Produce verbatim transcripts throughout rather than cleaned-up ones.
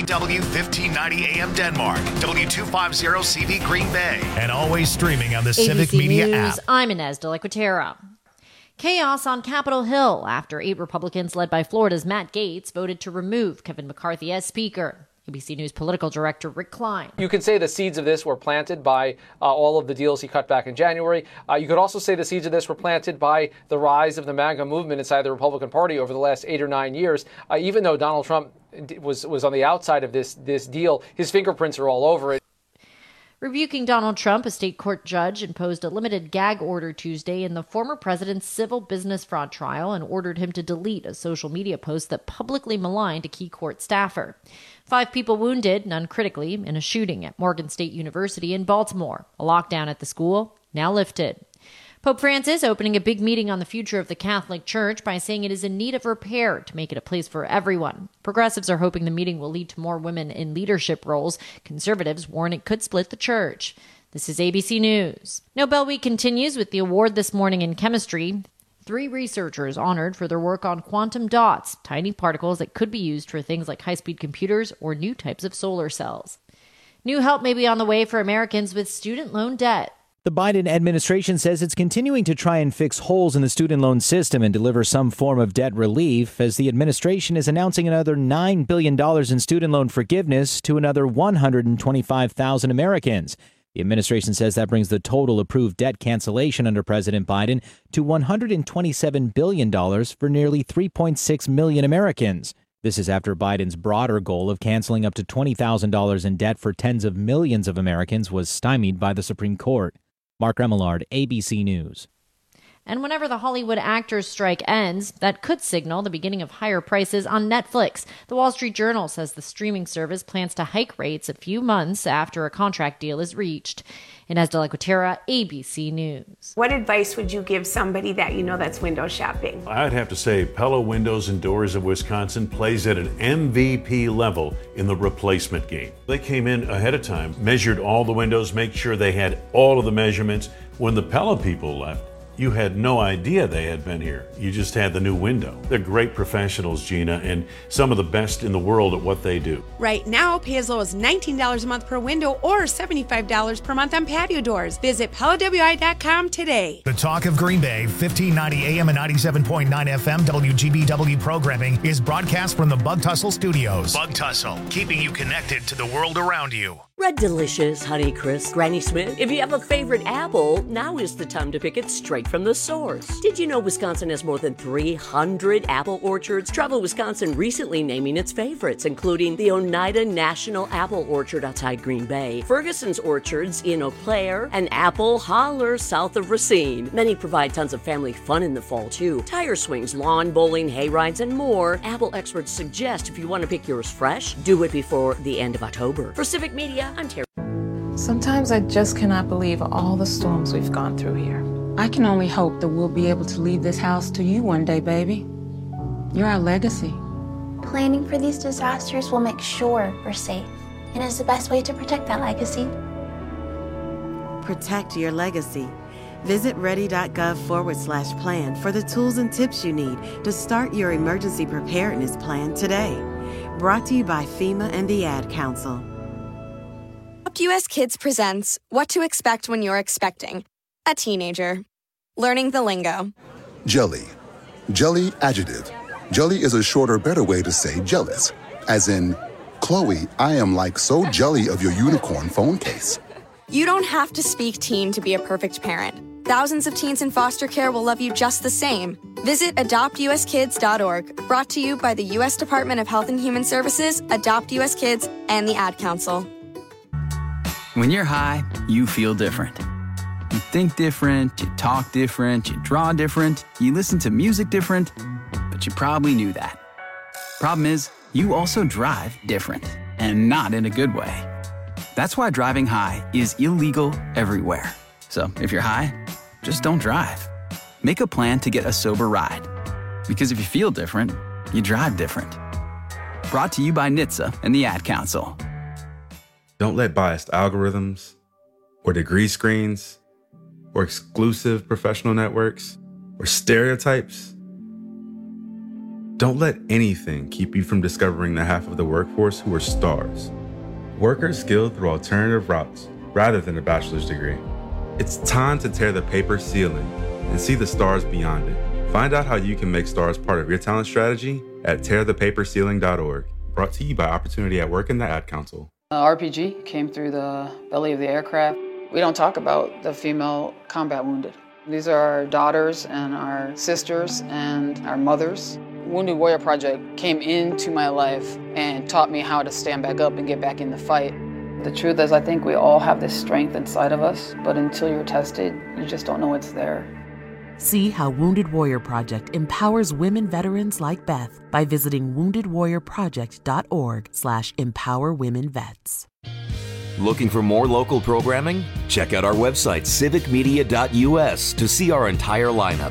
W fifteen ninety A M Denmark, W two fifty C V Green Bay, and always streaming on the Civic Media app. I'm Inez de la Quatera. Chaos on Capitol Hill after eight Republicans led by Florida's Matt Gaetz voted to remove Kevin McCarthy as Speaker. A B C News political director Rick Klein. You could say the seeds of this were planted by uh, all of the deals he cut back in January. Uh, you could also say the seeds of this were planted by the rise of the MAGA movement inside the Republican Party over the last eight or nine years. Uh, even though Donald Trump was was on the outside of this this deal, his fingerprints are all over it. Rebuking Donald Trump, a state court judge imposed a limited gag order Tuesday in the former president's civil business fraud trial and ordered him to delete a social media post that publicly maligned a key court staffer. Five people wounded, none critically, in a shooting at Morgan State University in Baltimore. A lockdown at the school now lifted. Pope Francis opening a big meeting on the future of the Catholic Church by saying it is in need of repair to make it a place for everyone. Progressives are hoping the meeting will lead to more women in leadership roles. Conservatives warn it could split the church. This is A B C News. Nobel Week continues with the award this morning in chemistry. Three researchers honored for their work on quantum dots, tiny particles that could be used for things like high-speed computers or new types of solar cells. New help may be on the way for Americans with student loan debt. The Biden administration says it's continuing to try and fix holes in the student loan system and deliver some form of debt relief as the administration is announcing another nine billion dollars in student loan forgiveness to another one hundred twenty-five thousand Americans. The administration says that brings the total approved debt cancellation under President Biden to one hundred twenty-seven billion dollars for nearly three point six million Americans. This is after Biden's broader goal of canceling up to twenty thousand dollars in debt for tens of millions of Americans was stymied by the Supreme Court. Mark Remillard, A B C News. And whenever the Hollywood actors' strike ends, that could signal the beginning of higher prices on Netflix. The Wall Street Journal says the streaming service plans to hike rates a few months after a contract deal is reached. Inez de la Quatera, A B C News. What advice would you give somebody that you know that's window shopping? I'd have to say Pella Windows and Doors of Wisconsin plays at an M V P level in the replacement game. They came in ahead of time, measured all the windows, make sure they had all of the measurements. When the Pella people left, you had no idea they had been here. You just had the new window. They're great professionals, Gina, and some of the best in the world at what they do. Right now, pay as low as nineteen dollars a month per window or seventy-five dollars per month on patio doors. Visit Pella W I dot com today. The Talk of Green Bay, fifteen ninety A M and ninety-seven point nine F M W G B W programming is broadcast from the Bug Tussle Studios. Bug Tussle, keeping you connected to the world around you. Red Delicious, Honey Crisp, Granny Smith. If you have a favorite apple, now is the time to pick it straight from the source. Did you know Wisconsin has more than three hundred apple orchards? Travel Wisconsin recently naming its favorites, including the Oneida National Apple Orchard outside Green Bay, Ferguson's Orchards in Eau Claire, and Apple Holler south of Racine. Many provide tons of family fun in the fall, too. Tire swings, lawn bowling, hay rides, and more. Apple experts suggest if you want to pick yours fresh, do it before the end of October. For Civic Media, I'm Terry. Sometimes I just cannot believe all the storms we've gone through here. I can only hope that we'll be able to leave this house to you one day, baby. You're our legacy. Planning for these disasters will make sure we're safe, and is the best way to protect that legacy. Protect your legacy. Visit ready.gov forward slash plan for the tools and tips you need to start your emergency preparedness plan today. Brought to you by FEMA and the Ad Council. U S Kids presents What to Expect When You're Expecting a Teenager. Learning the lingo. Jelly. Jelly adjective. Jelly is a shorter, better way to say jealous. As in, Chloe, I am like so jelly of your unicorn phone case. You don't have to speak teen to be a perfect parent. Thousands of teens in foster care will love you just the same. Visit adopt u s kids dot org. Brought to you by the U S Department of Health and Human Services, Adopt U S Kids, and the Ad Council. When you're high, you feel different. You think different, you talk different, you draw different, you listen to music different, but you probably knew that. Problem is, you also drive different, and not in a good way. That's why driving high is illegal everywhere. So if you're high, just don't drive. Make a plan to get a sober ride. Because if you feel different, you drive different. Brought to you by N H T S A and the Ad Council. Don't let biased algorithms or degree screens or exclusive professional networks or stereotypes Don't let anything keep you from discovering the half of the workforce who are stars. Workers skilled through alternative routes rather than a bachelor's degree. It's time to tear the paper ceiling and see the stars beyond it. Find out how you can make stars part of your talent strategy at tear the paper ceiling dot org. Brought to you by Opportunity at Work and the Ad Council. Uh, R P G came through the belly of the aircraft. We don't talk about the female combat wounded. These are our daughters and our sisters and our mothers. Wounded Warrior Project came into my life and taught me how to stand back up and get back in the fight. The truth is, I think we all have this strength inside of us, but until you're tested, you just don't know it's there. See how Wounded Warrior Project empowers women veterans like Beth by visiting wounded warrior project dot org slash empower women vets. Looking for more local programming? Check out our website, civic media dot u s, to see our entire lineup.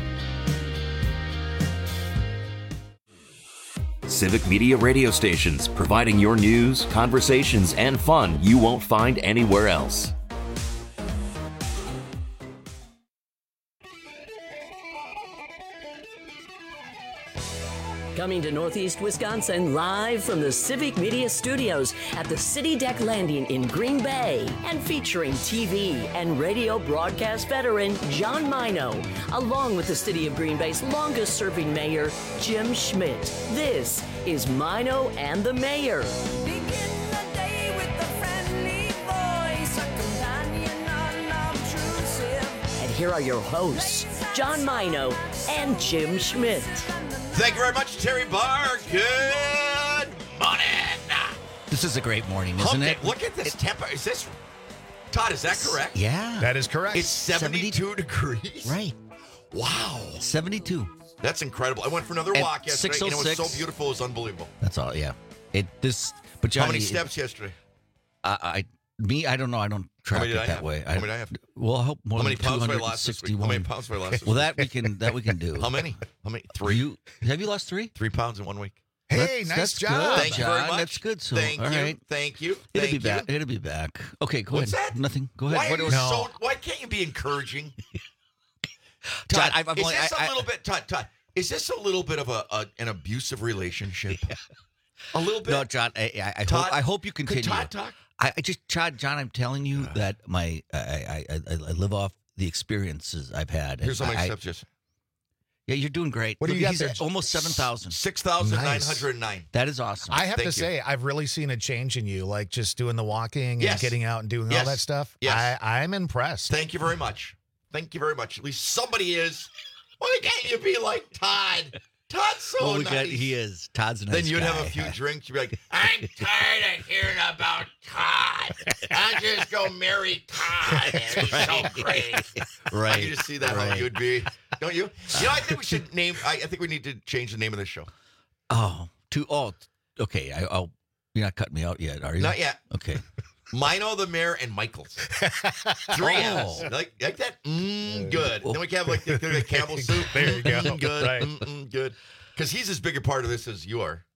Civic Media radio stations, providing your news, conversations, and fun you won't find anywhere else. Coming to Northeast Wisconsin live from the Civic Media Studios at the City Deck Landing in Green Bay, and featuring T V and radio broadcast veteran John Mino, along with the City of Green Bay's longest serving mayor, Jim Schmidt. This is Mino and the Mayor. And here are your hosts, John Mino and Jim Schmidt. Thank you very much, Terry Barr. Good morning. This is a great morning, isn't okay, it? Look at this temper. Is this, Todd, is that correct? Yeah. That is correct. It's seventy-two degrees. Right. Wow. seventy-two. That's incredible. I went for another At walk yesterday, and it was so six oh six. beautiful. It was unbelievable. That's all, yeah. It this, but Johnny, How many it- steps yesterday? I, I, me, I don't know. I don't track many it did I that have? way. How many did I have? Well, I hope more How many than pounds two have I hundred lost this week? sixty-one. How many pounds have I lost this Well, week? that we can that we can do. How many? How many? Three. You have you lost three? Three pounds in one week. Hey, That's- nice that's job. good, Thank you very John. much. That's good. So, Thank all you. right. Thank you. It'll Thank be you. back. It'll be back. Okay, go What's ahead. that? Nothing. Go ahead. Why, What are you was- so, why can't you be encouraging? John, Todd, I've- I've is only- this a I- I- little bit, Todd, Todd, is this a little bit of a, a an abusive relationship? A little bit? No, John. I, I, I Todd, hope I hope you could continue. Todd talk? I, I just, John, John, I'm telling you that my I, I, I, I live off the experiences I've had. Here's how many I, steps just. Yeah, you're doing great. What do you got He's there? at almost seven thousand. six thousand nine hundred nine. That is awesome. I have Thank to you. say, I've really seen a change in you, like just doing the walking and Yes. getting out and doing Yes. all that stuff. Yes. I, I'm impressed. Thank you very much. Thank you very much. At least somebody is. Why can't you be like Todd? Todd's so well, we nice. got, he is. Todd's a nice Then you'd guy. have a few drinks. You'd be like, I'm tired of hearing about Todd. I'll just go marry Todd. He's so great. Right. I can just see that how right. you'd be. Don't you? You know, I think we should name, I, I think we need to change the name of the show. Oh, to oh, okay. I, I'll. You're not cutting me out yet, are you? Not yet. Okay. Mino, the Mayor, and Michaels. Three Oh. M's. Like, like that? Mm, good. Then we can have like the, the Campbell soup. There you go. Mm, good. Right. Mm, mm, good. Because he's as big a part of this as you are.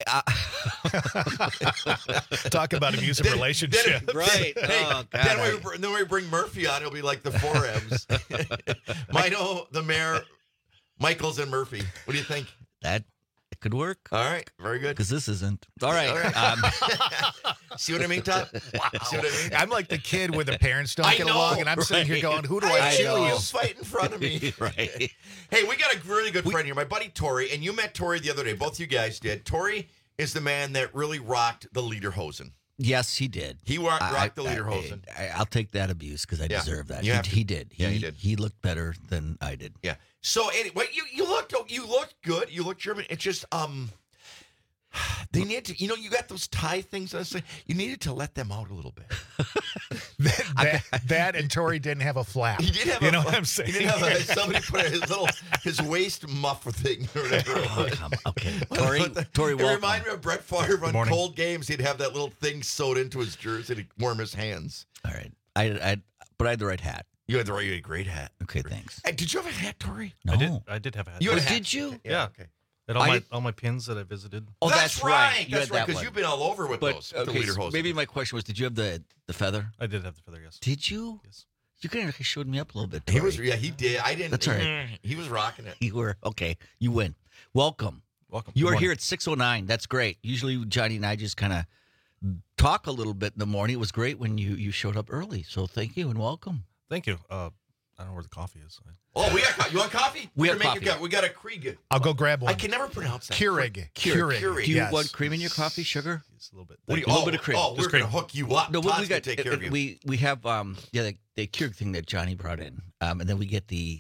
Talk about abusive Then- relationship. then- Right. Hey, Oh, God, then, I- we, br- then we bring Murphy on. It'll be like the four M's. Mino, the Mayor, Michaels, and Murphy. What do you think? That it could work. All right. Very good. Because this isn't. All right. All right. Um, See what I mean, Todd? See what I mean? I'm like the kid where the parents don't I get know, along, and I'm sitting here right. going, "Who do I I know. You choose?" fight in front of me. right. Hey, we got a really good friend here, my buddy Tori, and you met Tori the other day. Both you guys did. Tori is the man that really rocked the Lederhosen. Yes, he did. He rocked, I- rocked the I- Lederhosen. I, I'll take that abuse because I Yeah. deserve that. You He, have to. he did. He, Yeah, he did. He looked better than I did. Yeah. So anyway, you you looked you looked good. You looked German. It's just um, they need to. You know, you got those tie things. I was saying, you needed to let them out a little bit. that, that, that and Tori didn't have a flap. He did have. You a, know what I'm saying? He did have a, somebody put his little his waist muff thing or whatever. It Oh, was. come- okay. Tori, Tori, It welcome. reminded me of Brett Favre on morning. cold games. He'd have that little thing sewed into his jersey to warm his hands. All right. I, I, but I had the right hat. You had the right. You had a great hat. Okay, thanks. Hey, did you have a hat, Tori? No. I did. I did have a hat. You had Oh, a hat. did you? Yeah. Okay. And all I- my all my pins that I visited. Oh, that's, that's, right. You That's had right. that Because one. you've been all over with But those. okay, the so Lederhosen. maybe my question was: did you have the the feather? I did have the feather, yes. Did you? Yes. You kind of showed me up a little bit. He Tori. was. Yeah, he did. I didn't. That's all right. mm, He was rocking it. You were okay. You win. Welcome. Welcome. You Good are morning. here at six oh nine. That's great. Usually Johnny and I just kind of talk a little bit in the morning. It was great when you, you showed up early. So thank you and welcome. Thank you. Uh, I don't know where the coffee is. Oh, we got co- you want coffee? We We're have gonna make coffee. it- We got a Krieg. I'll go grab one. I can never pronounce that. Keurig. Keurig. Keurig. Do you Yes. want cream in your coffee, sugar? It's a little bit. What do you, a little oh, bit of cream. Oh, Just we're cream. gonna hook you up. No, Todd's we, we gonna got take uh, care of you. we we have um yeah the, the Keurig thing that Johnny brought in, um and then we get the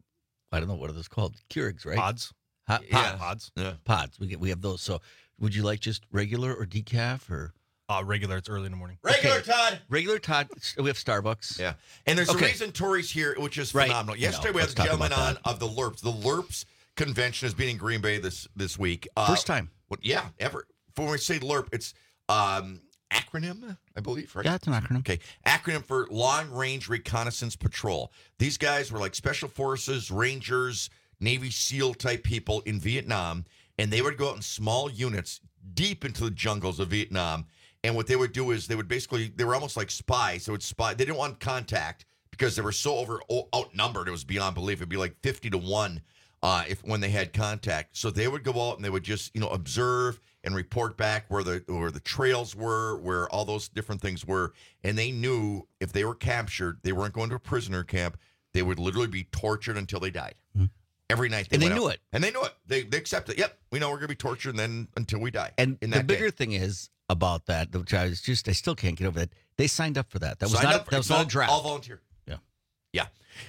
I don't know what are those called Keurigs, right? Pods. Hot, Yeah. Pods. Yeah. Pods. We get we have those. So would you like just regular or decaf or Uh, regular. It's early in the morning. Regular Okay. Todd. regular Todd? We have Starbucks. Yeah. And there's Okay. a reason Tori's here, which is Right. phenomenal. No, Yesterday we had let's the talk gentleman on about of the LURPS. The LURPS convention has been in Green Bay this this week. Uh, First time. What, yeah, ever. For when we say LURP, it's um, acronym, I believe, right? Yeah, it's an acronym. Okay. Acronym for Long Range Reconnaissance Patrol. These guys were like Special Forces, Rangers, Navy SEAL type people in Vietnam, and they would go out in small units deep into the jungles of Vietnam. And what they would do is they would basically, they were almost like spies. They would spy. They didn't want contact because they were so over o- outnumbered. It was beyond belief. It'd be like fifty to one uh, if when they had contact. So they would go out and they would just, you know, observe and report back where the where the trails were, where all those different things were. And they knew if they were captured, they weren't going to a prisoner camp. They would literally be tortured until they died. Every night. They And they went knew out. it. And they knew it. They they accepted it. Yep, we know we're going to be tortured and then until we die. And in the that bigger day. thing is about that, which I was just I still can't get over that. They signed up for that. That was Signed not up for- that was it's not all, a draft. all volunteer. Yeah. Yeah.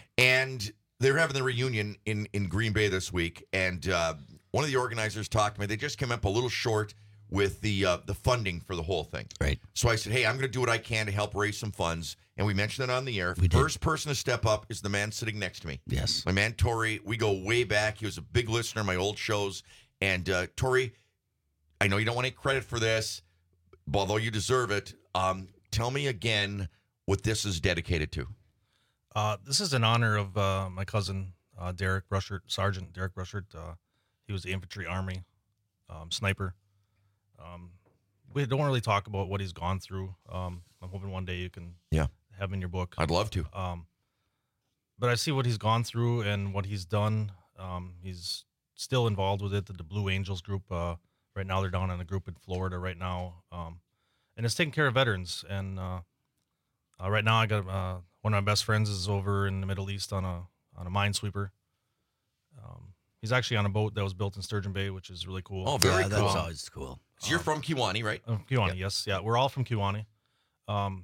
And they're having the reunion in, in Green Bay this week. And uh, one of the organizers talked to me. They just came up a little short with the uh, the funding for the whole thing. Right. So I said, hey, I'm going to do what I can to help raise some funds. And we mentioned it on the air. We did. First person to step up is the man sitting next to me. Yes. My man, Tori. We go way back. He was a big listener of my old shows. And uh, Tori, I know you don't want any credit for this, but although you deserve it, um, tell me again what this is dedicated to. Uh, this is in honor of uh, my cousin, uh, Derek Rushert, Sergeant Derek Rushert. Uh, he was the infantry army um, sniper. Um, we don't really talk about what he's gone through. Um, I'm hoping one day you can Yeah. have him in your book. I'd love to. Um, but I see what he's gone through and what he's done. Um, he's still involved with it. The, the Blue Angels group. Uh, right now, they're down in a group in Florida right now, um, and it's taking care of veterans. And uh, uh, right now, I got uh, one of my best friends is over in the Middle East on a on a minesweeper. Um, he's actually on a boat that was built in Sturgeon Bay, which is really cool. Oh, very yeah, cool. that's always cool. So you're from Kiwani, right? Uh, Kiwani, yes, yeah, we're all from Kiwani. Um,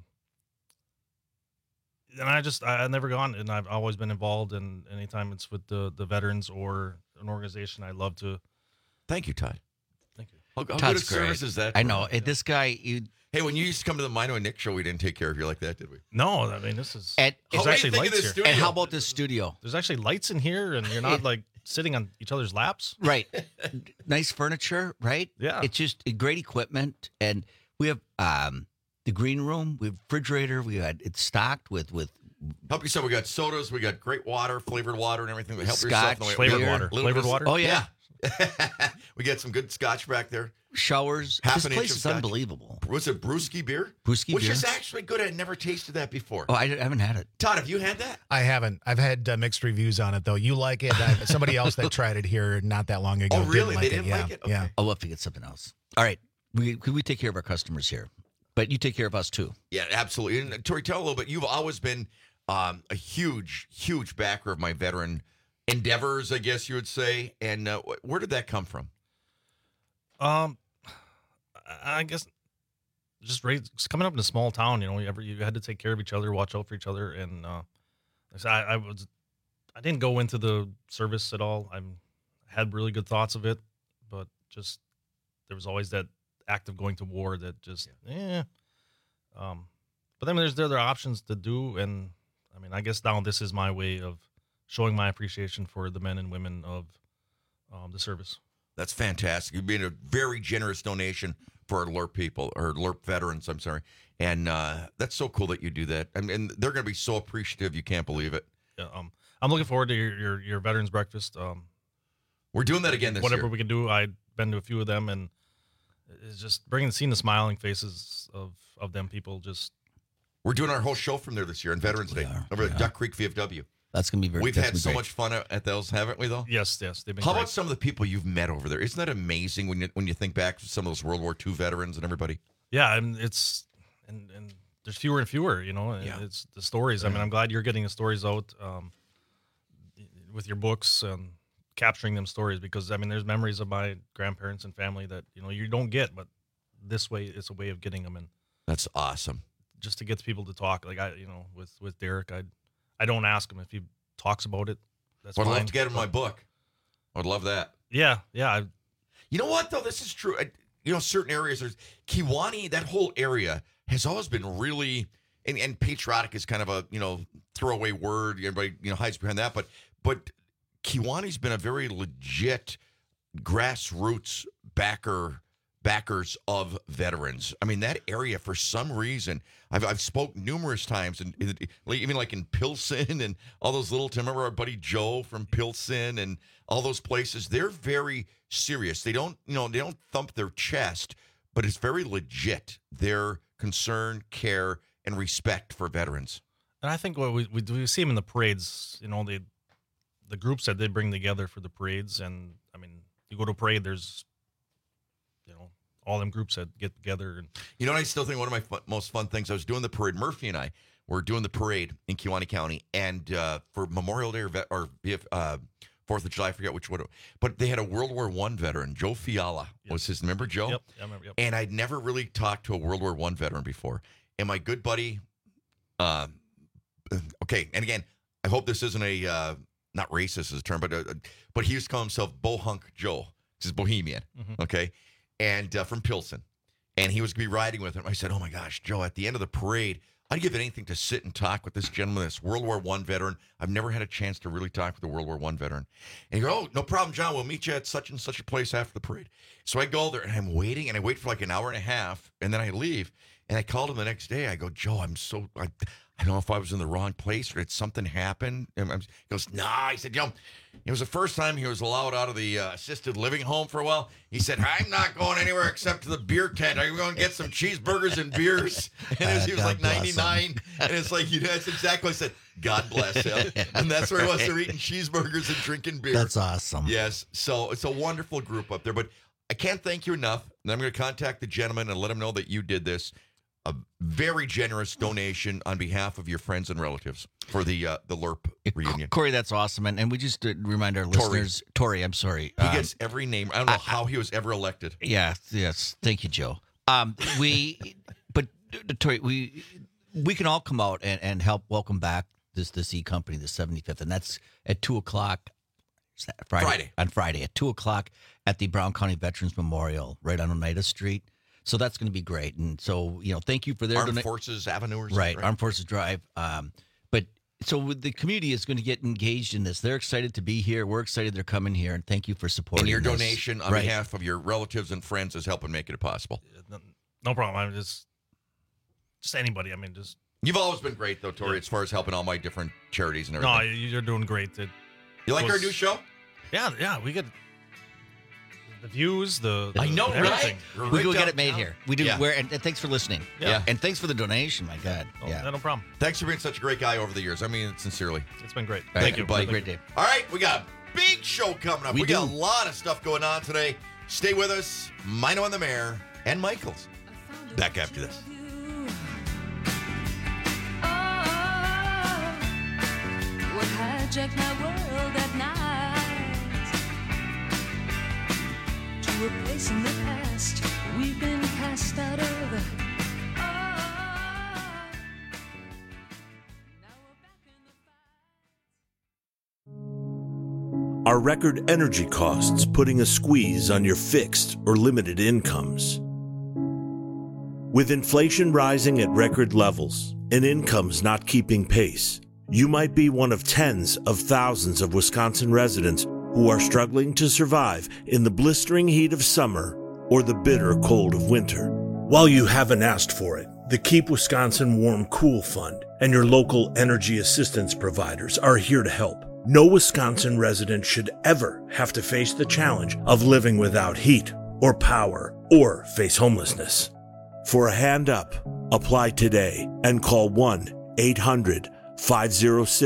and I just I, I've never gone, and I've always been involved. And anytime it's with the the veterans or an organization, I love to. Thank you, Todd. Thank you. How, how Todd's good a service great. is that? I know. It, this guy, you Hey, when you used to come to the Mino and Nick show, we didn't take care of you like that, did we? No, I mean this is. and There's How- what do actually you think of lights this here. studio? and how about this studio? There's actually lights in here, and you're not like sitting on each other's laps. Right. Nice furniture, right? Yeah. It's just great equipment. And we have um, the green room, we have refrigerator, we had it's stocked with with Help yourself. We got sodas, we got great water, flavored water, and everything. Help Scotch, yourself. in the way- flavored we got water. a little Flavored bit of- water? Oh yeah. we got some good scotch back there. Showers. Half this an inch place of is scotch. unbelievable. Was it Brewski beer? Brewski Which beer. is actually good. I'd never tasted that before. Oh, I haven't had it. Todd, have you had that? I haven't. I've had uh, mixed reviews on it, though. You like it. I, somebody else that tried it here not that long ago Oh, really? didn't like They it. didn't yeah. like it? Yeah. Okay. I'll have to get something else. All right. We we take care of our customers here, but you take care of us too. Yeah, absolutely. And uh, Tori, tell a little bit. You've always been um, a huge, huge backer of my veteran endeavors, I guess you would say. And uh, wh- where did that come from? Um, I I guess just raised, just coming up in a small town, you know, you ever you had to take care of each other, watch out for each other, and uh, like I, said, I, I was, I didn't go into the service at all. I had really good thoughts of it, but just there was always that act of going to war that just, yeah. Um, but then there's the other options to do, and I mean, I guess now this is my way of showing my appreciation for the men and women of um, the service. That's fantastic. You've been a very generous donation for our LURP people, or LURP veterans, I'm sorry. And uh, that's so cool that you do that. I mean, they're going to be so appreciative. You can't believe it. Yeah, um, I'm looking forward to your your, your veterans breakfast. Um, We're doing that again this whatever year. we can do. I've been to a few of them, and it's just bringing, seeing the smiling faces of of them people. Just We're doing our whole show from there this year on Veterans Day over at Duck Creek V F W. That's going to be very. We've that's had gonna be so great. much fun at at those, haven't we? Though. Yes, yes. They've been How great. about some of the people you've met over there? Isn't that amazing when you when you think back to some of those World War Two veterans and everybody? Yeah, and it's and and there's fewer and fewer. You know, and Yeah. it's the stories. I mean, I'm glad you're getting the stories out um, with your books and capturing them stories, because I mean, there's memories of my grandparents and family that you know you don't get, but this way it's a way of getting them, and That's awesome. just to get people to talk. Like I, you know, with with Derek, I I don't ask him if he talks about it. That's I'd fine. love to get him my book. I'd love that. Yeah, yeah. I, You know what though? This is true. I, you know, certain areas. There's Kewaunee. That whole area has always been really, and, and patriotic is kind of a you know throwaway word. Everybody you know hides behind that, but but Kewaunee's been a very legit grassroots backer. backers of veterans. I mean, that area, for some reason, I've I've spoke numerous times, and even like in Pilsen and all those little. Remember our buddy Joe from Pilsen and all those places. They're very serious. They don't, you know, they don't thump their chest, but it's very legit. Their concern, care, and respect for veterans. And I think what we we, we see them in the parades. You know, the the groups that they bring together for the parades, and I mean, you go to a parade, there's you know. all them groups that get together. And You know what I still think one of my fun, most fun things, I was doing the parade, Murphy and I were doing the parade in Kewaunee County, and uh, for Memorial Day or, vet, or uh, fourth of July, I forget which one, but they had a World War One veteran, Joe Fiala Yep. was his, remember Joe? Yep, I remember, yep. And I'd never really talked to a World War One veteran before. And my good buddy, uh, okay, and again, I hope this isn't a, uh, not racist is a term, but uh, but he used to call himself Bohunk Joe. This is Bohemian, Mhm. okay? And uh, from Pilsen. And he was going to be riding with him. I said, oh, my gosh, Joe, at the end of the parade, I'd give anything to sit and talk with this gentleman, this World War One veteran. I've never had a chance to really talk with a World War One veteran. And he goes, oh, no problem, John. We'll meet you at such and such a place after the parade. So I go there, and I'm waiting, and I wait for like an hour and a half, and then I leave. And I called him the next day. I go, Joe, I'm so, I, I don't know if I was in the wrong place or did something happen. And I'm, he goes, nah. He said, you know, it was the first time he was allowed out of the uh, assisted living home for a while. He said, I'm not going anywhere except to the beer tent. Are you going to get some cheeseburgers and beers? And it was, he was God like bless ninety-nine. And it's like, you know, that's exactly what I said. God bless him. And that's where he was. They're eating cheeseburgers and drinking beer. That's awesome. Yes. So it's a wonderful group up there. But I can't thank you enough. And I'm going to contact the gentleman and let him know that you did this. A very generous donation on behalf of your friends and relatives for the uh, the L R P reunion. Corey, that's awesome. And, and we just uh, remind our Tori. listeners, Tori, I'm sorry. He um, gets every name. I don't know I- how he was ever elected. Yeah, yes. Thank you, Joe. Um, we, but uh, Tori, we we can all come out and, and help welcome back this this E Company, the seventy-fifth, and that's at two o'clock. Is that Friday? Friday. On Friday at two o'clock at the Brown County Veterans Memorial, right on Oneida Street. So that's going to be great. And so, you know, thank you for their Armed dona- Forces Avenue or something, right, right? Armed Forces Drive. Um, but so with the community is going to get engaged in this. They're excited to be here. We're excited they're coming here, and thank you for supporting. And your this. donation on Right. behalf of your relatives and friends is helping make it possible. no, no problem. I'm just just anybody. I mean, just You've always been great, though, Tori, as far as helping all my different charities and no, everything. you're doing great. It you like was- our new show? Yeah, yeah. We get the views. The, the I know, everything. right? We go get it made here. We do. Yeah. We're, and, and thanks for listening. Yeah. And thanks for the donation. My God. Oh, yeah. no problem. Thanks for being such a great guy over the years. I mean it sincerely. It's been great. All right, Thank you, buddy. Thank Great you. day. All right, we got a big show coming up. We We, got do. a lot of stuff going on today. Stay with us. Mino and the Mayor and Michaels. Back after this. What hijacked my world at night to a place in the past we've been cast out of. Are record energy costs putting a squeeze on your fixed or limited incomes? With inflation rising at record levels and incomes not keeping pace, you might be one of tens of thousands of Wisconsin residents who are struggling to survive in the blistering heat of summer or the bitter cold of winter. While you haven't asked for it, the Keep Wisconsin Warm Cool Fund and your local energy assistance providers are here to help. No Wisconsin resident should ever have to face the challenge of living without heat or power or face homelessness. For a hand up, apply today and call one eight hundred five oh six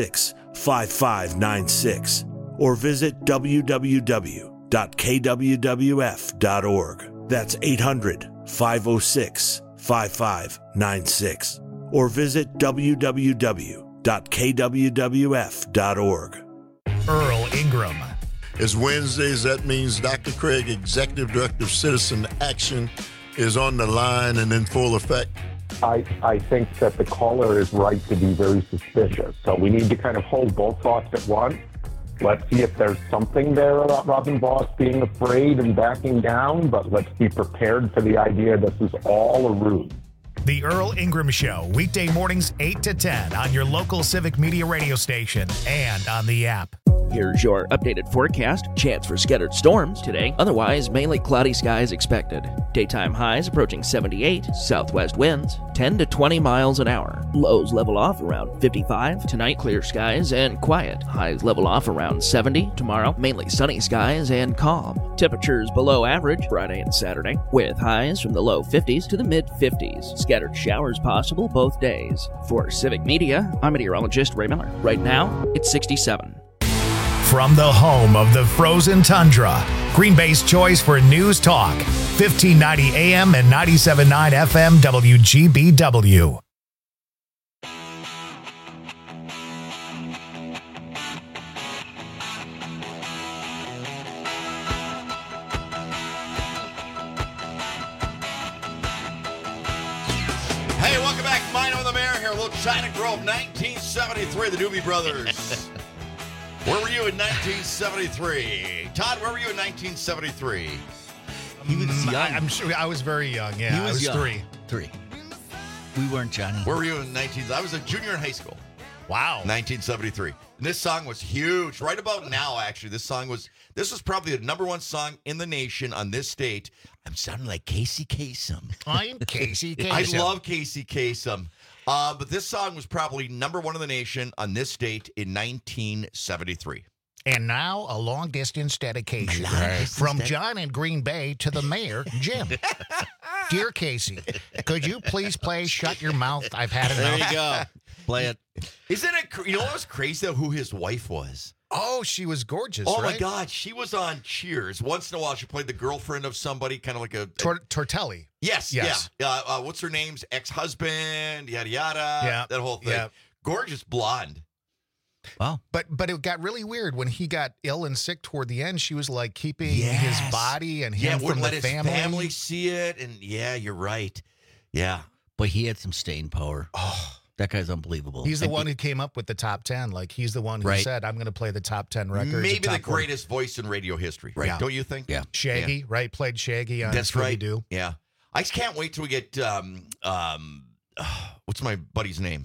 five five nine six or visit w w w dot k w w f dot org. That's eight hundred, five oh six, five five nine six or visit w w w dot k w w f dot org. Earl Ingram. It's Wednesdays. That means Doctor Craig, Executive Director of Citizen Action, is on the line and in full effect. I, I think that the caller is right to be very suspicious. So we need to kind of hold both thoughts at once. Let's see if there's something there about Robin Voss being afraid and backing down, but let's be prepared for the idea this is all a ruse. The Earl Ingram Show, weekday mornings eight to ten on your local Civic Media radio station and on the app. Here's your updated forecast. Chance for scattered storms today. Otherwise, mainly cloudy skies expected. Daytime highs approaching seventy-eight. Southwest winds ten to twenty miles an hour. Lows level off around fifty-five. Tonight, clear skies and quiet. Highs level off around seventy. Tomorrow, mainly sunny skies and calm. Temperatures below average Friday and Saturday, with highs from the low fifties to the mid fifties. Scattered showers possible both days. For Civic Media, I'm meteorologist Ray Miller. Right now, it's sixty-seven. From the home of the frozen tundra, Green Bay's choice for news talk, fifteen ninety A M and ninety-seven point nine F M W G B W. Hey, welcome back. Mine on the Mayor here. A little China Grove, nineteen seventy-three, the Doobie Brothers. Where were you in nineteen seventy-three? Todd, where were you in nineteen seventy-three? He was Mm, young. I, I'm sure I was very young. Yeah, He was I was young. three. Three. We weren't, Johnny. Where were you in nineteen? I was a junior in high school. Wow. nineteen seventy-three. And this song was huge. Right about now, actually, this song was, this was probably the number one song in the nation on this state. I'm sounding like Casey Kasem. I'm Casey Kasem. I love Casey Kasem. Uh, but this song was probably number one in the nation on this date in nineteen seventy-three. And now a long distance dedication from John in Green Bay to the mayor, Jim. Dear Casey, could you please play Shut Your Mouth? I've had enough. There you go. Play it. Isn't it, cr- you know what was crazy though, who his wife was? Oh, she was gorgeous, Oh right? my God, she was on Cheers. Once in a while, she played the girlfriend of somebody, kind of like a... Tor- Tortelli. Yes, Yes. yeah. Uh, uh, what's her name's ex-husband, yada, yada, Yeah, that whole thing. yeah. Gorgeous blonde. Wow. But but it got really weird when he got ill and sick toward the end. She was like keeping Yes. his body and Yeah, him wouldn't from let the his family. family see it. And yeah, you're right. Yeah. But he had some staying power. Oh, that guy's unbelievable. He's the And one he- who came up with the top ten. Like he's the one who Right. said, "I'm going to play the top ten records." Maybe top the greatest voice in radio history, right? Yeah. Don't you think? Yeah. Shaggy, Yeah. right? Played Shaggy on That's right. Scooby-Doo. Yeah. I just can't wait till we get, um, um, what's my buddy's name?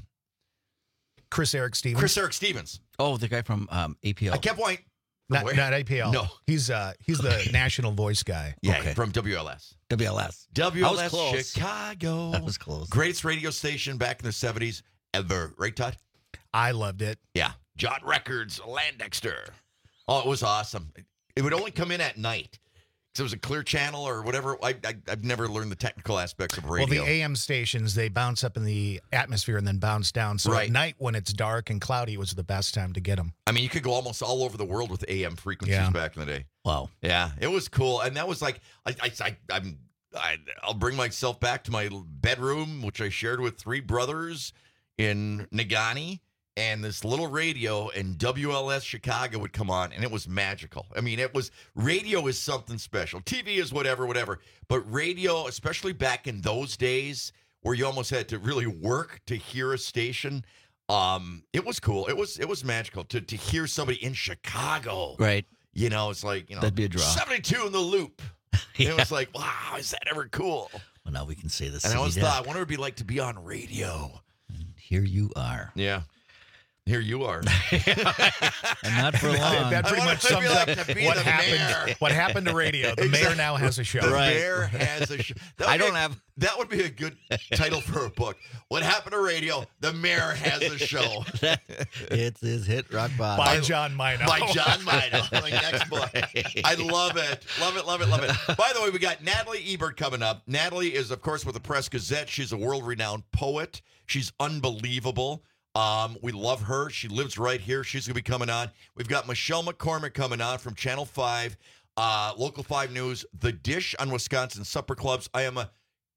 Chris Eric Stevens. Chris Eric Stevens. Oh, the guy from um, A P L. I kept waiting. Not, Where? not A P L. No. He's uh he's the national voice guy. Yeah, Okay. from W L S. W L S. W L I was S close. Chicago. That was close. Greatest radio station back in the seventies ever. Right, Todd? I loved it. Yeah. John Records, Landexter. Oh, it was awesome. It would only come in at night. So it was a clear channel or whatever. I, I, I've never learned the technical aspects of radio. Well, the A M stations, they bounce up in the atmosphere and then bounce down. So Right. at night when it's dark and cloudy was the best time to get them. I mean, you could go almost all over the world with A M frequencies Yeah. back in the day. Wow. Yeah, it was cool, and that was like I, I, I I'm I, I'll bring myself back to my bedroom, which I shared with three brothers in Negaunee, and this little radio, and W L S Chicago would come on, and it was magical. I mean, it was radio is something special. T V is whatever, whatever, but radio, especially back in those days, where you almost had to really work to hear a station. Um, it was cool. It was it was magical to to hear somebody in Chicago. Right. You know, it's like, you know, That'd be a draw. seventy-two in the loop. Yeah. It was like, wow, is that ever cool? Well, now we can say this. And I always thought, I wonder what it'd be like to be on radio. Here you are. Yeah. Here you are. And not for long. That, that pretty I much wanna sums be up like to be what the happened. mayor. What happened to radio? The mayor now has a show. The Right. mayor has a show. That would I don't be- have- That would be a good title for a book. What happened to radio? The mayor has a show. It's his hit rock bottom. By John Mino. By John Mino. My next book. I love it. Love it, love it, love it. By the way, we got Natalie Ebert coming up. Natalie is, of course, with the Press Gazette. She's a world-renowned poet. She's unbelievable. Um, we love her. She lives right here. She's going to be coming on. We've got Michelle McCormick coming on from Channel five, uh, Local five News, The Dish on Wisconsin Supper Clubs. I am a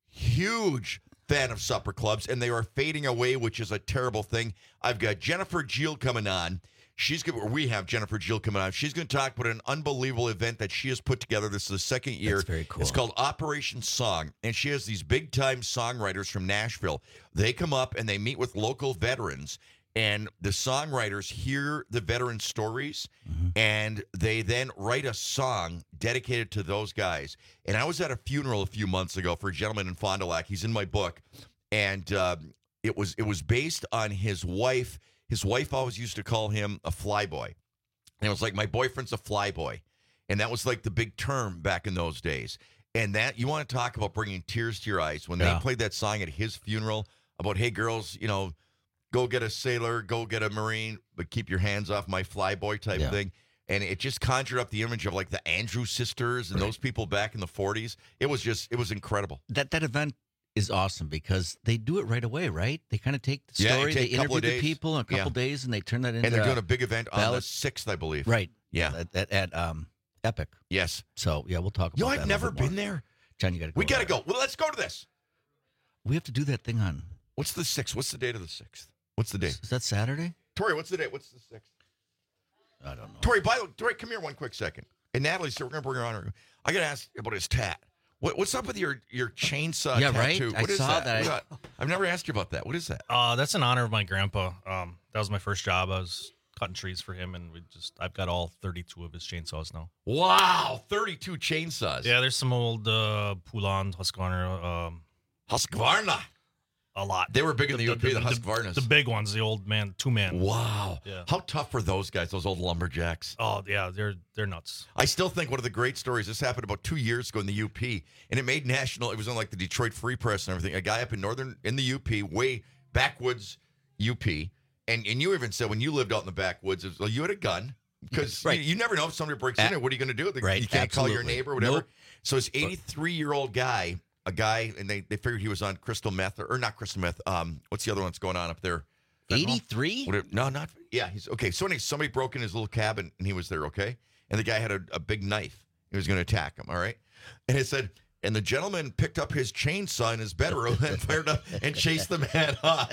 huge fan of supper clubs, and they are fading away, which is a terrible thing. I've got Jennifer Gill coming on. She's going. Or we have Jennifer Gill coming on. She's going to talk about an unbelievable event that she has put together. This is the second year. That's very cool. It's called Operation Song, and she has these big-time songwriters from Nashville. They come up and they meet with local veterans, and the songwriters hear the veteran stories, mm-hmm. and they then write a song dedicated to those guys. And I was at a funeral a few months ago for a gentleman in Fond du Lac. He's in my book, and uh, it was it was based on his wife. His wife always used to call him a flyboy. And it was like, my boyfriend's a flyboy. And that was like the big term back in those days. And that, you want to talk about bringing tears to your eyes. When Yeah. they played that song at his funeral about, hey, girls, you know, go get a sailor, go get a Marine, but keep your hands off my flyboy type Yeah. thing. And it just conjured up the image of like the Andrews sisters and those people back in the forties. It was just, it was incredible. That that event is awesome because they do it right away, right? They kind of take the Yeah, story, you take they a couple interview of the days. people in a couple Yeah. days, and they turn that into And they're doing a big event on the ballot- sixth, I believe. Right. Yeah. At, at, at um, Epic. Yes. So, yeah, we'll talk about You know, that. I've a never little bit more. been there. John, you got to go. We got to there. go. Well, let's go to this. We have to do that thing on. What's the sixth? What's the date of the sixth? What's the date? Is that Saturday? Tori, what's the date? What's the sixth? I don't know. Tori, by the way, Tori, come here one quick second. And Natalie said we're going to bring her on. I got to ask about his tat. What, what's up with your, your chainsaw Yeah, right? tattoo? I What is saw that? that. What is that? I've never asked you about that. What is that? Uh, that's in honor of my grandpa. Um, that was my first job. I was cutting trees for him, and we just I've got all thirty-two of his chainsaws now. Wow, thirty-two chainsaws. Yeah, there's some old uh, Poulan, Husqvarna. Um, Husqvarna. A lot. They were big in the, U P, the, Husqvarnas. The big ones, the old man, two man. Wow. Yeah. How tough were those guys, those old lumberjacks? Oh yeah, they're they're nuts. I still think one of the great stories, this happened about two years ago in the U P, and it made national, it was on like the Detroit Free Press and everything. A guy up in northern, in the U P, way backwoods U P, and, and you even said when you lived out in the backwoods, it was, well, you had a gun, because Right. you, you never know if somebody breaks A- in, or what are you going to do? Right, You can't call your absolutely. neighbor or whatever. Nope. So this eighty-three-year-old guy, a guy, and they, they figured he was on crystal meth, or, or not crystal meth, um, what's the other one that's going on up there? eighty-three? What it- no, not yeah. He's okay. So anyway, somebody broke in his little cabin, and he was there. Okay, and the guy had a, a big knife. He was going to attack him. All right, and it said, and the gentleman picked up his chainsaw in his bedroom and fired up and chased the man off.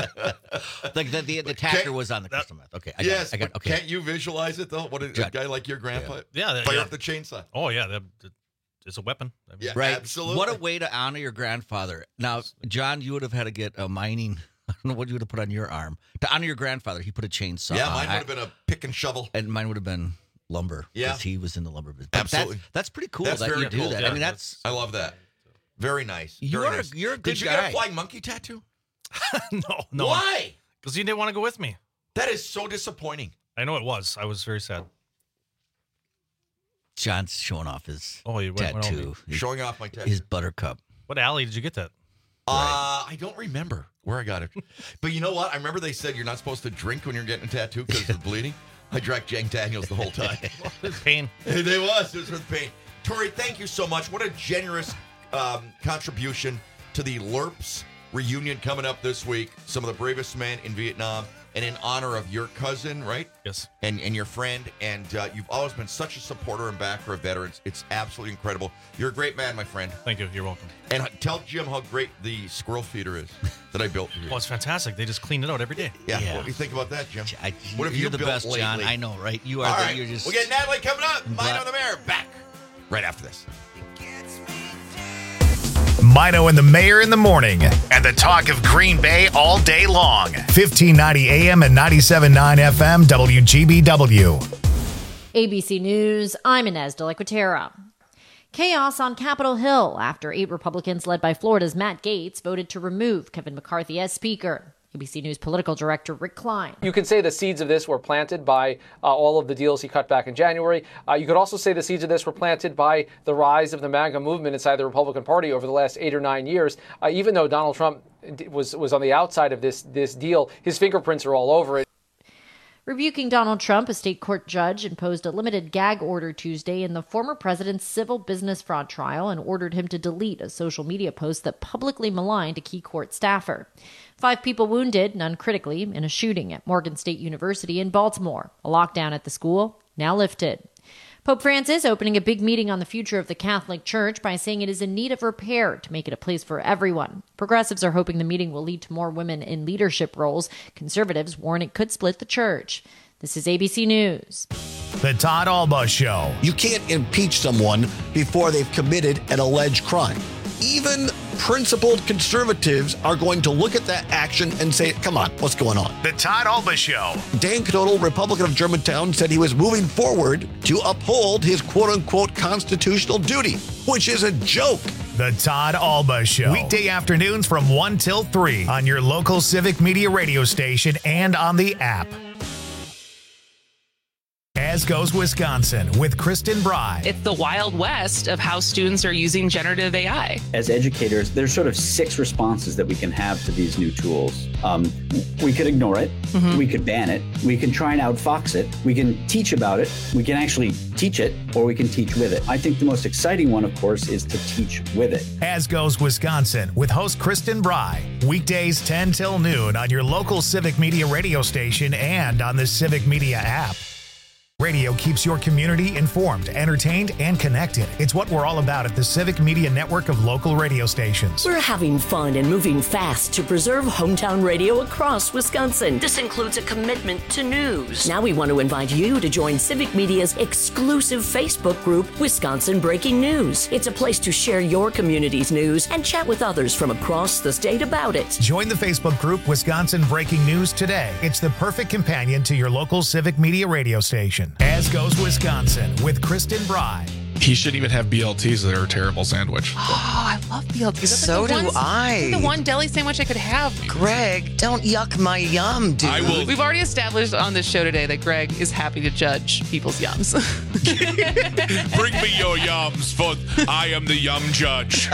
Like the the, the attacker was on the crystal meth. Okay. I got yes, it. I got, but okay. can't you visualize it though? What a, a Jack. guy like your grandpa? Yeah, that- fire yeah. up the chainsaw. Oh yeah, that, that- it's a weapon. I mean, Yeah, Right. absolutely. What a way to honor your grandfather. Now, John, you would have had to get a mining. I don't know what you would have put on your arm to honor your grandfather. He put a chainsaw. Yeah, on. mine would I- have been a pick and shovel. and mine would have been lumber. Yeah. because he was in the lumber business. But Absolutely. That's, that's pretty cool That's that very you do cool. that. Yeah, I mean, that's I love that. Very nice. You Very are a- nice. you're a good Did you guy. get a flying monkey tattoo? no, no. Why? Because you didn't want to go with me. That is so disappointing. I know it was. I was very sad. John's showing off his Oh, you went, went on tattoo. me. His- Showing off my tattoo. his buttercup. What alley did you get that? Uh, I don't remember where I got it. But you know what? I remember they said you're not supposed to drink when you're getting a tattoo because of bleeding. I drank Jack Daniels the whole time. It's pain. It was. It was with pain. Tori, thank you so much. What a generous um, contribution to the L R P S reunion coming up this week. Some of the bravest men in Vietnam. And in honor of your cousin, right? Yes. And and your friend. And uh, you've always been such a supporter and backer of veterans. It's absolutely incredible. You're a great man, my friend. Thank you. You're welcome. And tell Jim how great the squirrel feeder is that I built for you. Oh, it's fantastic. They just clean it out every day. Yeah. Yeah. What do you think about that, Jim? I, What have you're you the built best, John. lately? I know, right? You are. All the, right. You're just. We'll get Natalie coming up. I'm Mino glad- and the Mayor back right after this. Mino and the Mayor in the morning, and the talk of Green Bay all day long. fifteen ninety A M and ninety-seven point nine F M W G B W. A B C News, I'm Inez de la Quatera. Chaos on Capitol Hill after eight Republicans led by Florida's Matt Gaetz voted to remove Kevin McCarthy as Speaker. A B C News political director Rick Klein. You can say the seeds of this were planted by uh, all of the deals he cut back in January. Uh, you could also say the seeds of this were planted by the rise of the MAGA movement inside the Republican Party over the last eight or nine years. Uh, even though Donald Trump was was on the outside of this this deal, his fingerprints are all over it. Rebuking Donald Trump, a state court judge imposed a limited gag order Tuesday in the former president's civil business fraud trial and ordered him to delete a social media post that publicly maligned a key court staffer. Five people wounded, none critically, in a shooting at Morgan State University in Baltimore. A lockdown at the school now lifted. Pope Francis opening a big meeting on the future of the Catholic Church by saying it is in need of repair to make it a place for everyone. Progressives are hoping the meeting will lead to more women in leadership roles. Conservatives warn it could split the church. This is A B C News. The Todd Alba Show. You can't impeach someone before they've committed an alleged crime. Even principled conservatives are going to look at that action and say, come on, what's going on? The Todd Alba Show. Dan Knodel, Republican of Germantown, said he was moving forward to uphold his quote-unquote constitutional duty, which is a joke. The Todd Alba Show. Weekday afternoons from one till three on your local Civic Media radio station and on the app. As Goes Wisconsin with Kristen Bry. It's the Wild West of how students are using generative A I. As educators, there's sort of six responses that we can have to these new tools. Um, we could ignore it. Mm-hmm. We could ban it. We can try and outfox it. We can teach about it. We can actually teach it, or we can teach with it. I think the most exciting one, of course, is to teach with it. As Goes Wisconsin with host Kristen Bry. Weekdays ten till noon on your local Civic Media radio station and on the Civic Media app. Radio keeps your community informed, entertained, and connected. It's what we're all about at the Civic Media network of local radio stations. We're having fun and moving fast to preserve hometown radio across Wisconsin. This includes a commitment to news. Now we want to invite you to join Civic Media's exclusive Facebook group, Wisconsin Breaking News. It's a place to share your community's news and chat with others from across the state about it. Join the Facebook group Wisconsin Breaking News today. It's the perfect companion to your local Civic Media radio station. As Goes Wisconsin with Kristen Bry. He shouldn't even have B L Ts that are a terrible sandwich. Oh, I love B L Ts. That's So like the do one, I. The one deli sandwich I could have. Greg, don't yuck my yum, dude. I will. We've already established on this show today that Greg is happy to judge people's yums. Bring me your yums, for I am the yum judge.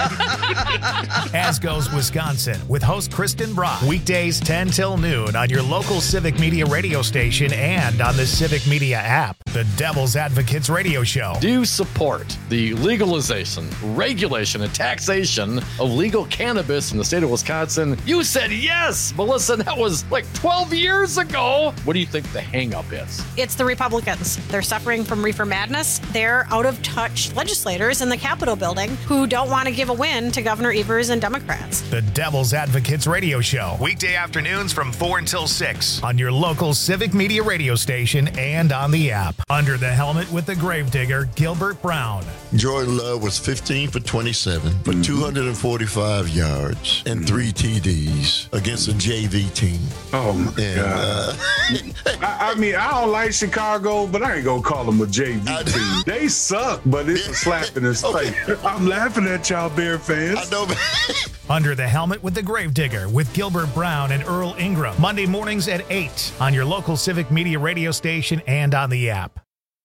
As Goes Wisconsin with host Kristen Bry. Weekdays ten till noon on your local Civic Media radio station and on the Civic Media app. The Devil's Advocates radio show. Do you support the legalization, regulation, and taxation of legal cannabis in the state of Wisconsin? You said yes, Melissa. That was like twelve years ago. What do you think the hang-up is? It's the Republicans. They're suffering from reefer madness. They're out-of-touch legislators in the Capitol building who don't want to give a win to Governor Evers and Democrats. The Devil's Advocates radio show. Weekday afternoons from four until six on your local Civic Media radio station and on the app. Under the helmet with the gravedigger, Gilbert Brown. Jordan Love was fifteen for twenty-seven for mm-hmm. two hundred forty-five yards and mm-hmm. three T Ds against a J V team. Oh, my and, God. Uh, I, I mean, I don't like Chicago, but I ain't going to call them a J V team. They suck, but it's a slap in the okay. face. I'm laughing at y'all Bear fans. I know, man. Under the helmet with the gravedigger with Gilbert Brown and Earl Ingram. Monday mornings at eight on your local Civic Media radio station and on the app.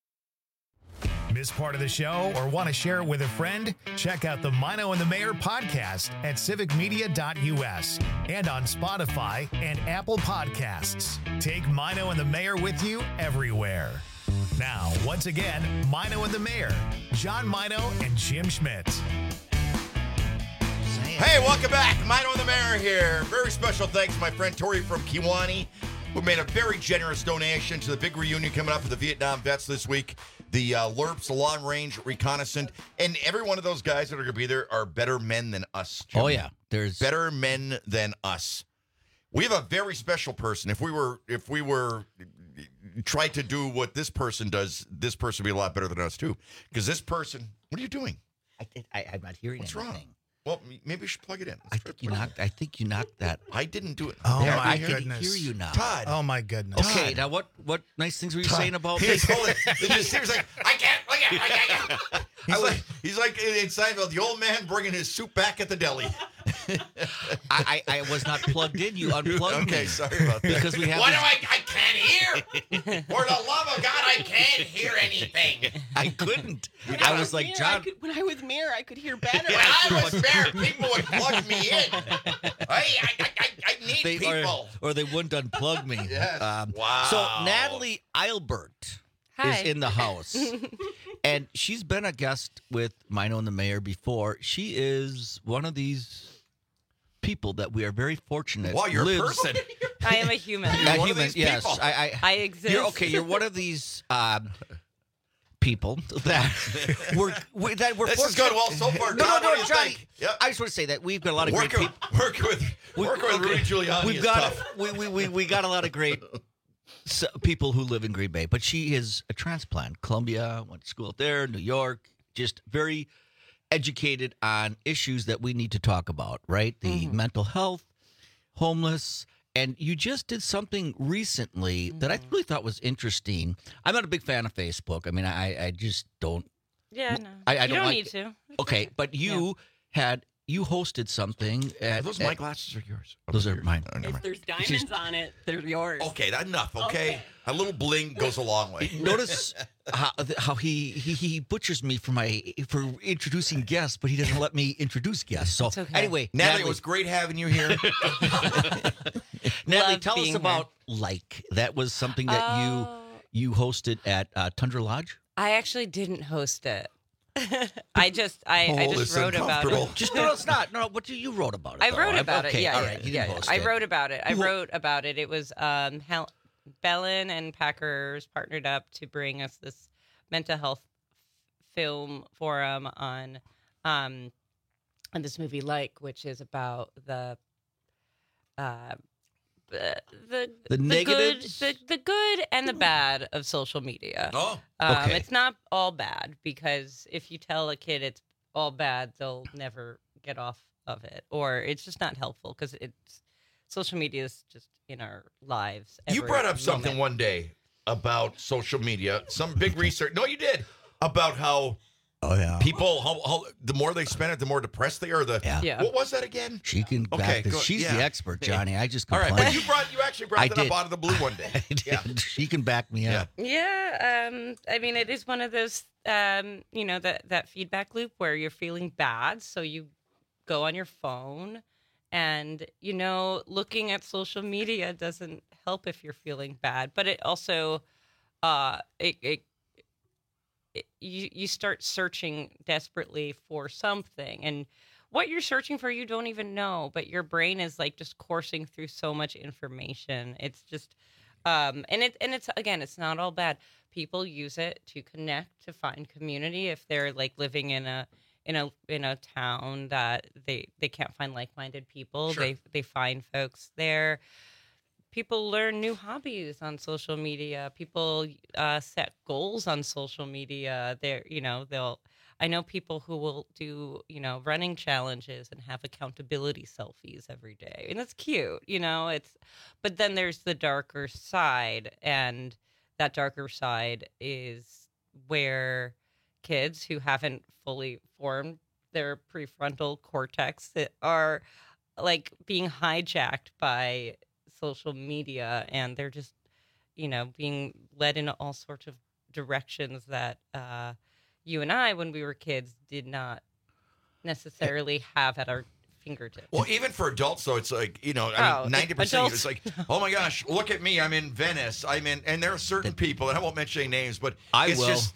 Miss part of the show or want to share it with a friend? Check out the Mino and the Mayor podcast at civic media dot U S and on Spotify and Apple Podcasts. Take Mino and the Mayor with you everywhere. Now, once again, Mino and the Mayor, John Mino and Jim Schmidt. Hey, welcome back. Mino and the Mayor here. Very special thanks to my friend Tori from Kewanee, who made a very generous donation to the big reunion coming up for the Vietnam vets this week. The uh, L R Ps, the Long Range Reconnaissance, and every one of those guys that are going to be there are better men than us. Jim. Oh, yeah. There's better men than us. We have a very special person. If we were, if we were, tried to do what this person does, this person would be a lot better than us, too. Because this person, what are you doing? I, I, I'm not hearing What's anything. wrong? Well, maybe you should plug it in. I think you knocked. I think you knocked that. I didn't do it. Oh there, my I goodness! Hear you now, Todd. Oh my goodness! Okay, Todd. now what? What nice things were you Todd. saying about He's me? holding. He's like, I can't. I can't. I can't. He's like, he's like in Seinfeld, the old man bringing his soup back at the deli. I, I, I was not plugged in. You unplugged okay, me. sorry about that. Because we have. Why this... do I? I can't hear. For the love of God, I can't hear anything. I couldn't. When I I was like Mayor, John. I could, when I was mayor, I could hear better. When I was mayor, people would plug me in. I, I, I, I need hate they people. or, or they wouldn't unplug me. Yes. Um, Wow. So Natalie Eilbert Hi. is in the house, and she's been a guest with Mino and the Mayor before. She is one of these people that we are very fortunate. Wow, you're a lives- person. I am a human. A one of human, these yes. people. I, I, I exist. You're, okay, you're one of these um, people that we're we, that we're. This is fortunate- going well so far, No, Tom. no, What do no, you Johnny. think? Yep. I just want to say that we've got a lot of great Working, people. working with working with Rudy Giuliani We've is got tough. we, we we we got a lot of great s- people who live in Green Bay, but she is a transplant. Columbia, went to school there, New York, just very educated on issues that we need to talk about, right? The Mm-hmm. mental health, homeless, and you just did something recently that I Mm-hmm. really thought was interesting. I'm not a big fan of Facebook. I mean, I I just don't. Yeah, no. I, I you don't, don't like need it. to. Okay, but you had you hosted something. At, Are those at- my glasses or yours? Oh, Those are yours. mine. Oh, never If mind. there's diamonds on it, they're yours. Okay, that's enough. Okay? a little bling goes a long way. Notice how, how he, he he butchers me for my for introducing guests, but he doesn't let me introduce guests. So okay. anyway, Natalie, it was great having you here. Natalie, Love tell us being about Like. That was something that Oh. you you hosted at uh, Tundra Lodge. I actually didn't host it. I just I, I Oh, just it's wrote about it. uncomfortable. Just no, no, it's not. No, what do you wrote about it? I though? wrote about okay, it. Yeah, all yeah, right. You yeah. didn't host I it. wrote about it. I Who- wrote about it. It was um, Hel- Bellin and Packers partnered up to bring us this mental health film forum on um, on this movie Like, which is about the uh, the the, The good, negatives? the, the good and the bad of social media. Oh, Um, okay. It's not all bad, because if you tell a kid it's all bad, they'll never get off of it, or it's just not helpful, because it's social media is just in our lives. You every brought up something moment. one day about social media, some big research. No, you did. About how Oh yeah. people, how, how the more they spend it, the more depressed they are. The Yeah. Yeah. What was that again? She can back Okay, this. go- She's yeah. the expert, Johnny. I just All right, complain. but you brought you actually brought I that did. up out of the blue one day. I did. Yeah. She can back me Yeah. up. Yeah, um, I mean, it is one of those, um, you know, that that feedback loop where you're feeling bad, so you go on your phone, and you know, looking at social media doesn't help if you're feeling bad, but it also, uh, it, it, it you you start searching desperately for something, and what you're searching for you don't even know, but your brain is like just coursing through so much information. It's just um and it and it's again, it's not all bad. People use it to connect, to find community if they're like living in a in a in a town that they they can't find like-minded people. Sure. They they find folks there. People learn new hobbies on social media. People uh, set goals on social media. They're, you know, they'll. I know people who will do, you know, running challenges and have accountability selfies every day, and that's cute. You know, it's. But then there's the darker side, and that darker side is where kids who haven't fully formed their prefrontal cortex that are like being hijacked by social media, and they're just, you know, being led in all sorts of directions that uh, you and I, when we were kids, did not necessarily have at our fingertips. Well, even for adults, though, it's like, you know, Oh, I mean, ninety percent of adults- it's like, oh my gosh, look at me. I'm in Venice. I'm in, and there are certain people, and I won't mention any names, but I it's will. just,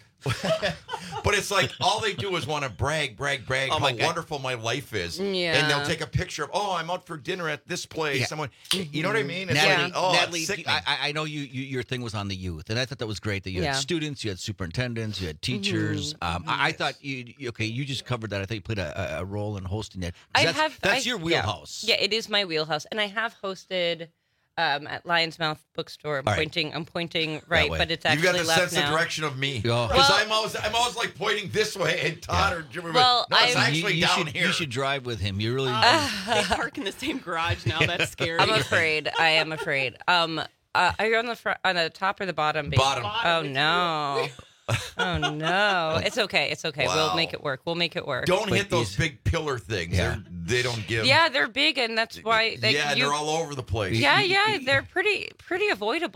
but it's like all they do is want to brag, brag, brag Oh how my God. wonderful my life is. And Yeah. they'll take a picture of, oh, I'm out for dinner at this place. Yeah. Someone, you know what I mean? It's Natalie, like, oh, Natalie, it's do- sickening. I, I know you, you. Your thing was on the youth, and I thought that was great that you had Yeah. students, you had superintendents, you had teachers. Mm-hmm. Um, I, I thought you. you- Okay, you just covered that. I think you played a, a- a role in hosting that. 'Cause I that's, have. That's I- your yeah. wheelhouse. Yeah, it is my wheelhouse, and I have hosted um, at Lion's Mouth Bookstore. I'm All right. pointing. I'm pointing right, way. but it's You've actually got the left sense now. of direction of me. Yeah. Because Well- I'm always, I'm always like pointing this way, and Todd or Jimmy. Well, no, it's I'm- actually you, you down should, here. You should drive with him. You really. Uh, They park in the same garage now. That's scary. I'm afraid. I am afraid. Um, uh, are you on the front, on the top or the bottom? babe? Bottom. Oh no. Oh no. It's okay. It's okay. Wow. We'll make it work. We'll make it work. Don't But hit those these- big pillar things. Yeah. They're- They don't give. Yeah, they're big, and that's why. Like, yeah, you, they're all over the place. Yeah, yeah, they're pretty pretty avoidable.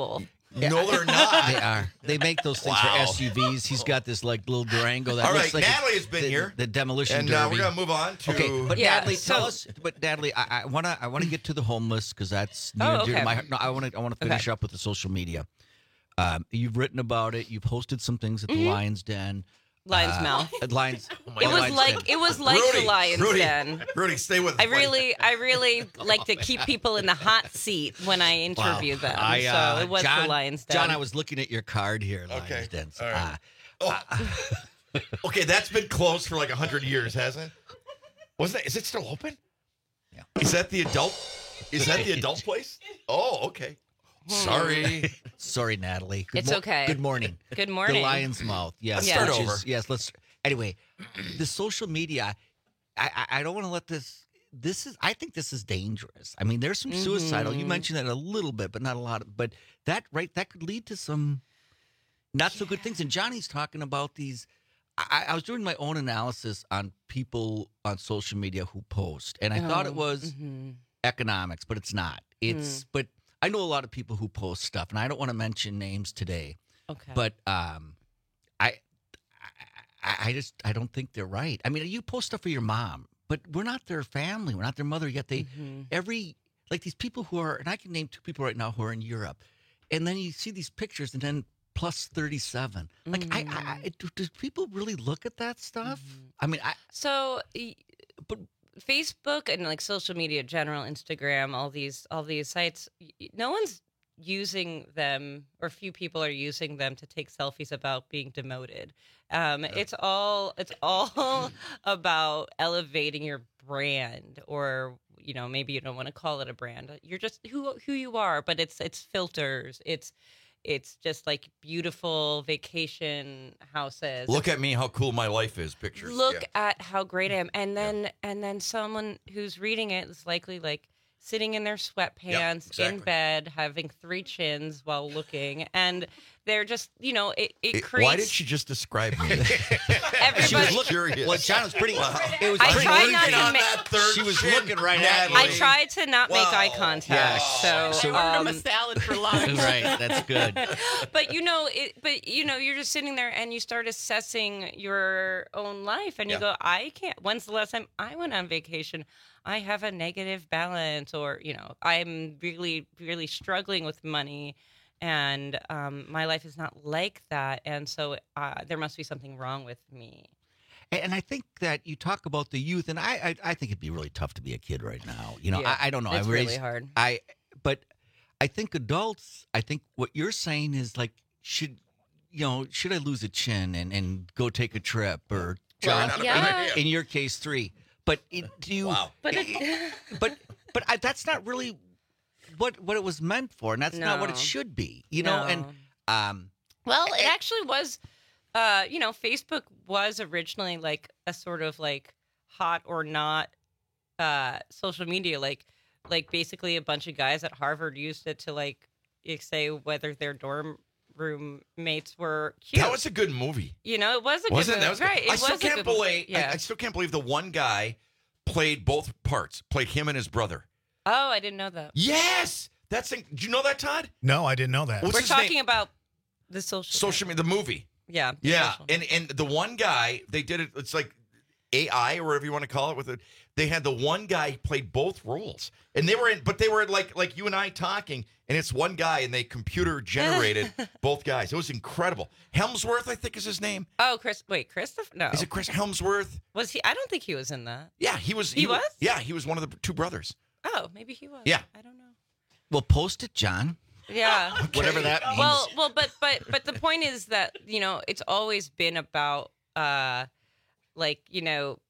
No, they're not. They are. They make those things Wow. for S U Vs. He's got this like little Durango that All looks right, like Natalie a- has been the, here. The demolition And uh, derby. we're going to move on to. Okay, but Yeah, Natalie, tell so- us. But Natalie, I, I wanna I wanna get to the homeless because that's near Oh, and dear to okay. my heart. No, I want to I want to finish Okay. up with the social media. Um, you've written about it. You've hosted some things at the Mhm. Lions Den. Lion's uh, Mouth. At Lions. It was Lions like Den. it was like Rudy, the Lion's Rudy, Den. Rudy, stay with us. I buddy. really, I really like to keep people in the hot seat when I interview them. I, uh, so it was John, the Lion's Den. John, I was looking at your card here, Lions Okay. Den. All right. Uh, Oh. Okay, that's been closed for like a hundred years, hasn't it? Wasn't it? Is it still open? Yeah. Is that the adult? Is that the adult place? Oh, okay. Sorry. Sorry, Natalie. Good It's okay. Good morning. Good morning. The Lion's Mouth. Yes. Let's start which over. is- yes. Let's. Anyway, the social media. I I, I don't want to let this. This is. I think this is dangerous. I mean, there's some suicidal. You Mhm. mentioned that a little bit, but not a lot. But that right, that could lead to some not so good things. And Johnny's talking about these. I, I was doing my own analysis on people on social media who post, and I thought it Oh, was mhm. economics, but it's not. It's but I know a lot of people who post stuff, and I don't want to mention names today. Okay. But um, I, I, I just I don't think they're right. I mean, you post stuff for your mom, but we're not their family. We're not their mother. Yet they Mhm. every like these people who are, and I can name two people right now who are in Europe, and then you see these pictures, and then plus thirty-seven. Like I, I, I do, do people really look at that stuff? I mean, I So, y- but Facebook and like social media, in general, Instagram, all these, all these sites, y- no one's using them, or few people are using them to take selfies about being demoted. Um, It's all, it's all about elevating your brand, or you know, maybe you don't want to call it a brand. You're just who who you are, but it's it's filters. It's it's just like beautiful vacation houses. Look at me, how cool my life is. Pictures. Look Yeah. at how great I am, and then and then someone who's reading it is likely like sitting in their sweatpants exactly. in bed, having three chins while looking, and they're just you know it, it It- creates. why did she just describe me? Everybody, she was looking. Curious. Well, John was pretty. Wow. It was I pretty tried easy. not to on ma- that third She was chin, looking right at Natalie. I tried to not make eye Wow. contact. So, I ordered him a um, salad for lunch. Right, that's good. but you know, it, but you know, you're just sitting there and you start assessing your own life, and you Yeah. go, I can't. When's the last time I went on vacation? I have a negative balance, or you know, I'm really, really struggling with money, and um, my life is not like that, and so uh, there must be something wrong with me. And and I think that you talk about the youth, and I, I, I think it'd be really tough to be a kid right now. You know, Yeah, I, I don't know. it's I really raised, hard. I, but I think adults. I think what you're saying is like, should you know, should I lose a chin and, and go take a trip, or John? not a bad in, idea. in your case, three. But it, do you? Wow. But it, But but I, that's not really what what it was meant for, and that's not what it No. should be. You know, and No. um, Well, it actually was, uh, you know, Facebook was originally like a sort of like hot or not uh, social media. Like, like basically a bunch of guys at Harvard used it to like say whether their dorm room mates were cute. That was a good movie. you know, it was a Wasn't good it? That was movie. good. Right. It I still was a can't good believe. movie. Yeah. I, I still can't believe the one guy played both parts. Played him and his brother. oh, I didn't know that. Yes, that's. In, did you know that, Todd? No, I didn't know that. What's We're his talking name? about the social. Social media, the movie. Yeah. the Yeah, social- and and the one guy they did it. It's like A I or whatever you want to call it. With it, they had the one guy played both roles, and they were in, but they were like like you and I talking, and it's one guy, and they computer generated both guys. It was incredible. Helmsworth, I think, is his name. Oh, Chris. Wait, Christopher? No. Is it Chris Helmsworth? Was he? I don't think he was in that. Yeah, he was. He was? Yeah, he was one of the two brothers. Oh, maybe he was. Yeah. I don't know. well, post it, John. Yeah. Whatever that means. Well, well, but but but the point is that you know it's always been about uh, like you know,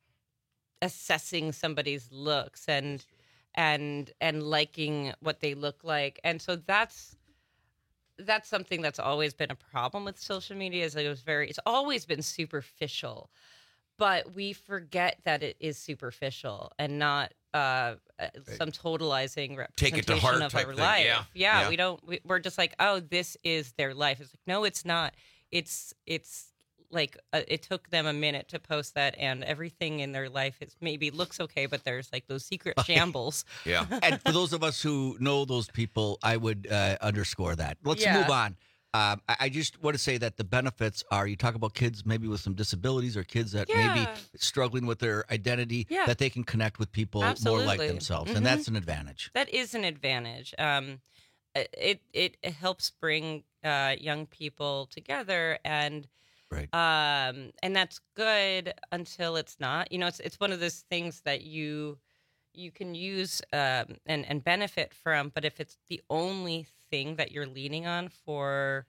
assessing somebody's looks and and and liking what they look like, and so that's that's something that's always been a problem with social media. Is like it was very, it's always been superficial, but we forget that it is superficial and not uh, uh, some totalizing Take it to representation heart of type our thing, life. yeah. Yeah, Yeah. we don't. We, we're just like, oh, this is their life. It's like, no, it's not. It's it's like uh, it took them a minute to post that, and everything in their life is maybe looks okay, but there's like those secret shambles. Yeah. And for those of us who know those people, I would uh, underscore that. Let's Yeah. move on. Um, I, I just want to say that the benefits are, you talk about kids maybe with some disabilities or kids that may be Yeah. struggling with their identity, Yeah. that they can connect with people Absolutely. more like themselves. Mhm. And that's an advantage. That is an advantage. Um, it, it it helps bring uh, young people together, and Right. um, and that's good until it's not. You know, it's it's one of those things that you you can use um, and and benefit from, but if it's the only thing that you're leaning on for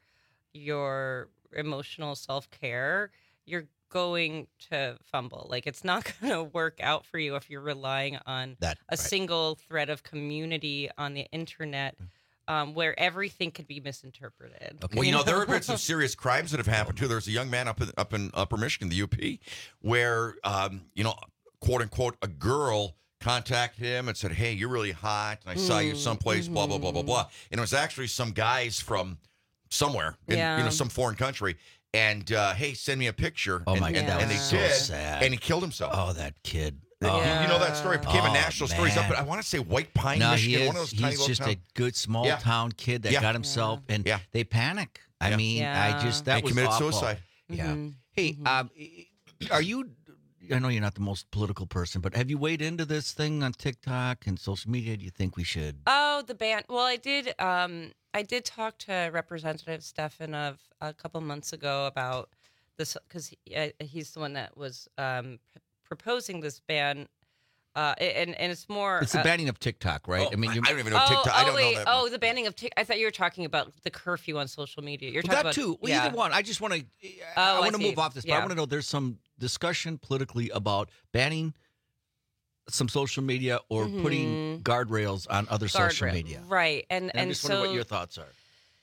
your emotional self-care, you're going to fumble. Like, it's not going to work out for you if you're relying on That, a right. single thread of community on the internet um, where everything could be misinterpreted. Well, you know, there have been some serious crimes that have happened too. There's a young man up in, up in Upper Michigan, the U P, where, um, you know, quote unquote, a girl contacted him and said, "Hey, you're really hot, and I saw you someplace, blah, blah, blah, blah, blah." And it was actually some guys from somewhere, in, Yeah. you know, some foreign country. And, uh, hey, send me a picture. Oh, and, my God, and, that and was they so did, sad. and he killed himself. Oh, that kid. You- Oh. You know that story? It became a Oh, national story. He's up man. in, I want to say White Pine, No, Michigan, he is. one of those tiny He's little just towns. a good small Yeah. town kid that Yeah. got himself, and Yeah. they panic. I Yeah. mean, Yeah. I just that And was committed awful. suicide. Yeah. Mhm. Hey, um, are you? I know you're not the most political person, but have you weighed into this thing on TikTok and social media? Do you think we should? Oh, the ban. Well, I did. Um, I did talk to Representative Stefanov a couple months ago about this because he, uh, he's the one that was um, p- proposing this ban, uh, and and it's more. It's the uh, banning of TikTok, right? Oh, I mean, you, I don't even know Oh, TikTok. oh I don't wait. know that. Oh, the banning of TikTok. I thought you were talking about the curfew on social media. You're well, talking that about too. Well, yeah. either one. I just want to. Oh, I I want to see. move off this, but I Yeah. want to know. There's some discussion politically about banning some social media or putting guardrails on other social Guardrail. media. Right, and And, I and just so wonder what your thoughts are.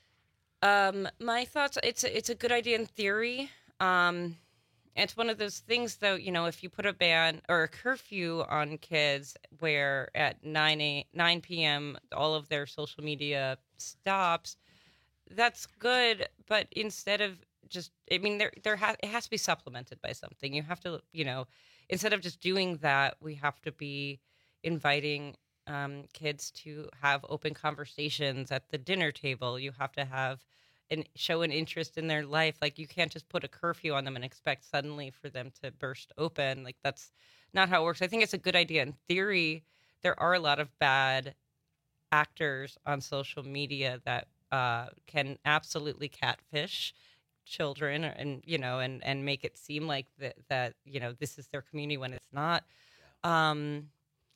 Um, my thoughts. It's a, it's a good idea in theory. Um, it's one of those things, though. You know, if you put a ban or a curfew on kids, where at nine a nine p.m. all of their social media stops, that's good. But instead of just, I mean, there there has it has to be supplemented by something. You have to, you know, instead of just doing that, we have to be inviting um, kids to have open conversations at the dinner table. You have to have and show an interest in their life. Like, you can't just put a curfew on them and expect suddenly for them to burst open. Like, that's not how it works. I think it's a good idea. In theory, there are a lot of bad actors on social media that uh, can absolutely catfish children and, you know, and, and make it seem like that, that, you know, this is their community when it's not. Um,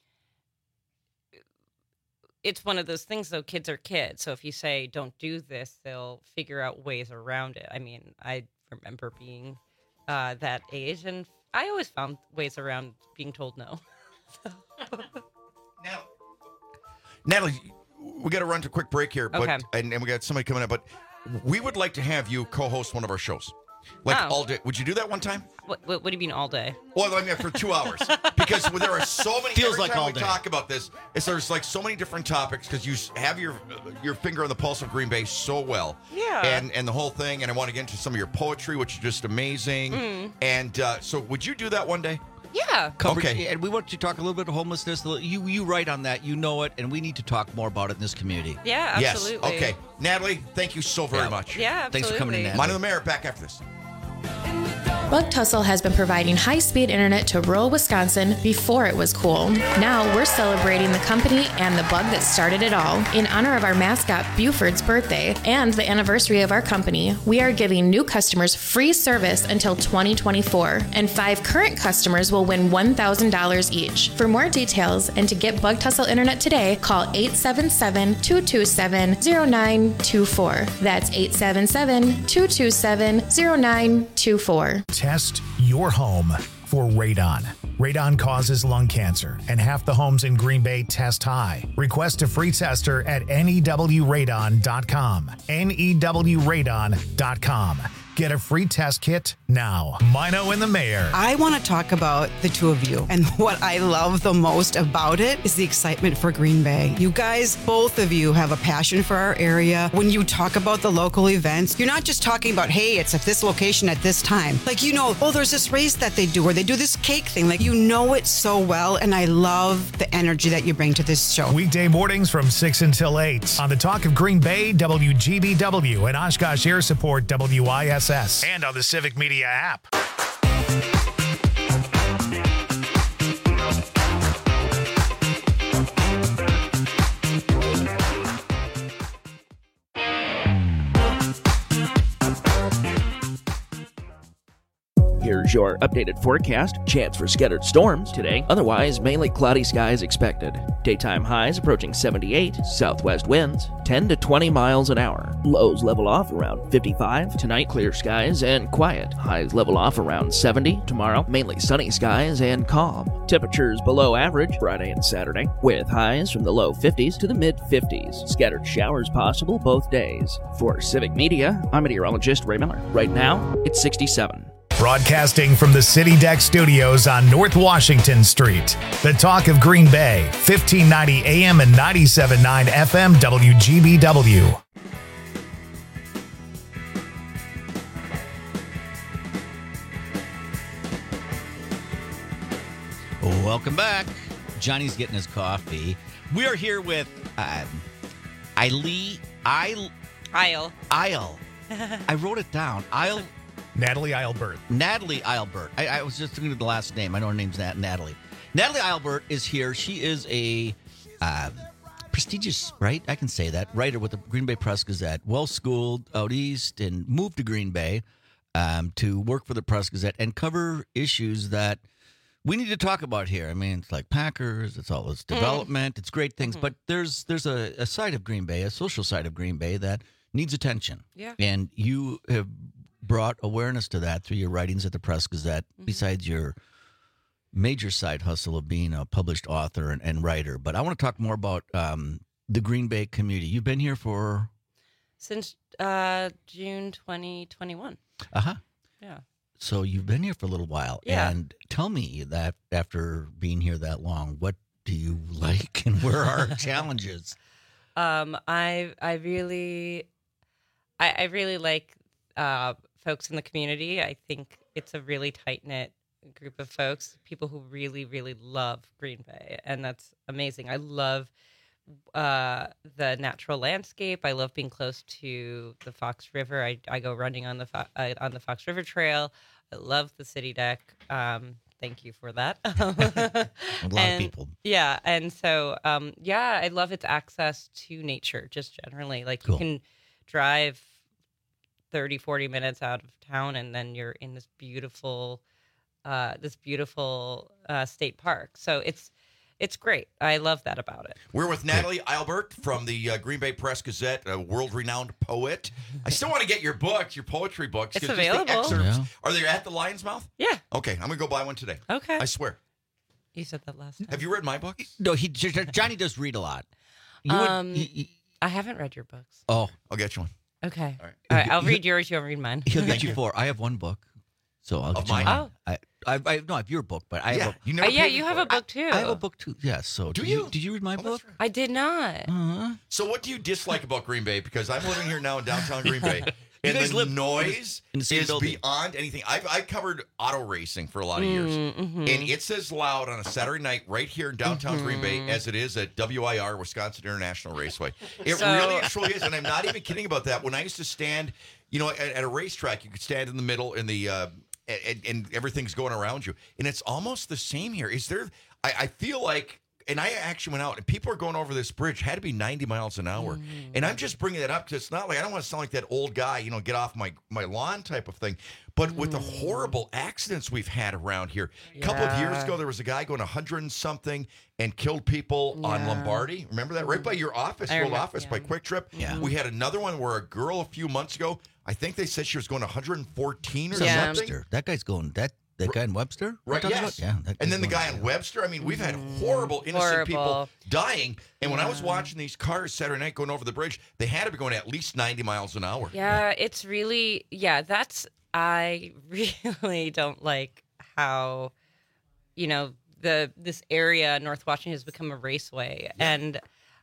it's one of those things, though. Kids are kids. So if you say, don't do this, they'll figure out ways around it. I mean, I remember being uh, that age, and I always found ways around being told no. Now, Natalie, we got to run to a quick break here, but Okay. and, and we got somebody coming up, but we would like to have you co-host one of our shows. Like Oh. all day. Would you do that one time? What, what, what do you mean all day? Well, I mean for two hours. Because there are so many. Feels every like time all we day. talk about this, it's, there's like so many different topics because you s- have your your finger on the pulse of Green Bay so well. Yeah. And and the whole thing, and I want to get into some of your poetry, which is just amazing. Mm. And uh, so, would you do that one day? Yeah. Covered, Okay. And we want to talk a little bit of homelessness. You you write on that. You know it, and we need to talk more about it in this community. Yeah, absolutely. Yes. Okay. Natalie, thank you so very Yeah. much. Yeah, Thanks for coming in, absolutely. Natalie. Mind of the Mayor, back after this. Bug Tussle has been providing high-speed internet to rural Wisconsin before it was cool. Now we're celebrating the company and the bug that started it all. In honor of our mascot Buford's birthday and the anniversary of our company, we are giving new customers free service until twenty twenty-four, and five current customers will win one thousand dollars each. For more details and to get Bug Tussle internet today, call eight seven seven, two two seven, zero nine two four. That's eight seven seven, two two seven, zero nine two four. Test your home for radon. Radon causes lung cancer, and half the homes in Green Bay test high. Request a free tester at N E W radon dot com. N E W radon dot com. Get a free test kit now. Mino and the mayor. I want to talk about the two of you. And what I love the most about it is the excitement for Green Bay. You guys, both of you, have a passion for our area. When you talk about the local events, you're not just talking about, hey, it's at this location at this time. Like, you know, oh, there's this race that they do, or they do this cake thing. Like, you know it so well. And I love the energy that you bring to this show. Weekday mornings from six until eight on the Talk of Green Bay, W G B W, and Oshkosh Air Support, W I S S, and on the Civic Media app. Here's your updated forecast. Chance for scattered storms today. Otherwise, mainly cloudy skies expected. Daytime highs approaching seventy-eight. Southwest winds ten to twenty miles an hour. Lows level off around fifty-five. Tonight, clear skies and quiet. Highs level off around seventy. Tomorrow, mainly sunny skies and calm. Temperatures below average Friday and Saturday, with highs from the low fifties to the mid fifties. Scattered showers possible both days. For Civic Media, I'm meteorologist Ray Miller. Right now, it's sixty-seven. Broadcasting from the City Deck Studios on North Washington Street. The Talk of Green Bay, fifteen ninety A M and ninety-seven point nine F M W G B W. Welcome back. Johnny's getting his coffee. We are here with uh, Eileen. Isle. Isle. Isle. I wrote it down. Isle. Natalie Eilbert. Natalie Eilbert. I, I was just thinking of the last name. I know her name's Nat- Natalie. Natalie Eilbert is here. She is a uh, prestigious, right? I can say that, writer with the Green Bay Press-Gazette. Well-schooled out east and moved to Green Bay um, to work for the Press-Gazette and cover issues that we need to talk about here. I mean, it's like Packers. It's all this development. Mm. It's great things. Mm-hmm. But there's there's a, a side of Green Bay, a social side of Green Bay that needs attention. Yeah. And you have brought awareness to that through your writings at the Press-Gazette, mm-hmm. besides your major side hustle of being a published author and, and writer. But I want to talk more about um, the Green Bay community. You've been here for? Since uh, June twenty twenty-one. Uh-huh. Yeah. So you've been here for a little while. Yeah. And tell me that after being here that long, what do you like and where are challenges? Um, I I really, I, I really like uh, folks in the community. I think it's a really tight-knit group of folks, people who really, really love Green Bay, and that's amazing. I love uh, the natural landscape. I love being close to the Fox River. I, I go running on the Fo- uh, on the Fox River Trail. I love the City Deck. Um, thank you for that. A lot and, of people. Yeah, and so um, yeah, I love its access to nature, just generally. Like cool. You can drive thirty, forty minutes out of town, and then you're in this beautiful, uh, this beautiful uh, state park. So it's it's great. I love that about it. We're with Natalie Eilbert from the uh, Green Bay Press-Gazette, a world-renowned poet. I still want to get your books, your poetry books. It's 'cause just the available. excerpts- Yeah. Are they at the Lion's Mouth? Yeah. Okay, I'm going to go buy one today. Okay. I swear. You said that last time. Have you read my books? No, he Johnny does read a lot. You would- Um, he- he- I haven't read your books. oh, I'll get you one. Okay. All right. All right. I'll read yours. You'll read mine. he'll get you four. I have one book, so I'll Of get you mine? mine. I, I, I no, I have your book, but I Yeah, have. A, you Oh, never yeah, paid me you for have it. a book too. I have a book too. Yes. So Do did you? Did you read my Oh, book? that's right. I did not. Uh-huh. So what do you dislike about Green Bay? Because I'm living here now in downtown Green Bay. And guys the live in the- noise in the same is building. beyond anything. I've I covered auto racing for a lot of years. Mm-hmm. And it's as loud on a Saturday night right here in downtown Mm-hmm. Green Bay as it is at W I R, Wisconsin International Raceway. It So- really truly is. And I'm not even kidding about that. When I used to stand, you know, at, at a racetrack, you could stand in the middle in the uh, and, and everything's going around you. And it's almost the same here. Is there, I, I feel like, and I actually went out, and people are going over this bridge, had to be ninety miles an hour. Mm. And I'm just bringing that up because it's not like, I don't want to sound like that old guy, you know, get off my, my lawn type of thing. But with the horrible accidents we've had around here, a couple of years Yeah. ago, there was a guy going one hundred and something and killed people on Yeah. Lombardi. Remember that? Right by your office, I your old remember, office, yeah. by Quick Trip. Yeah. We had another one where a girl a few months ago, I think they said she was going one hundred fourteen or Yeah. something. Webster. That guy's going. That The guy in Webster? Right, We're talking yes. about- Yeah. that And then the guy's guy going- in Webster. I mean, we've had horrible, innocent people Horrible. dying. And when I was watching these cars Saturday night going over the bridge, they had to be going at least ninety miles an hour. Yeah, it's really yeah, that's I really don't like how you know, the this area North Washington has become a raceway. And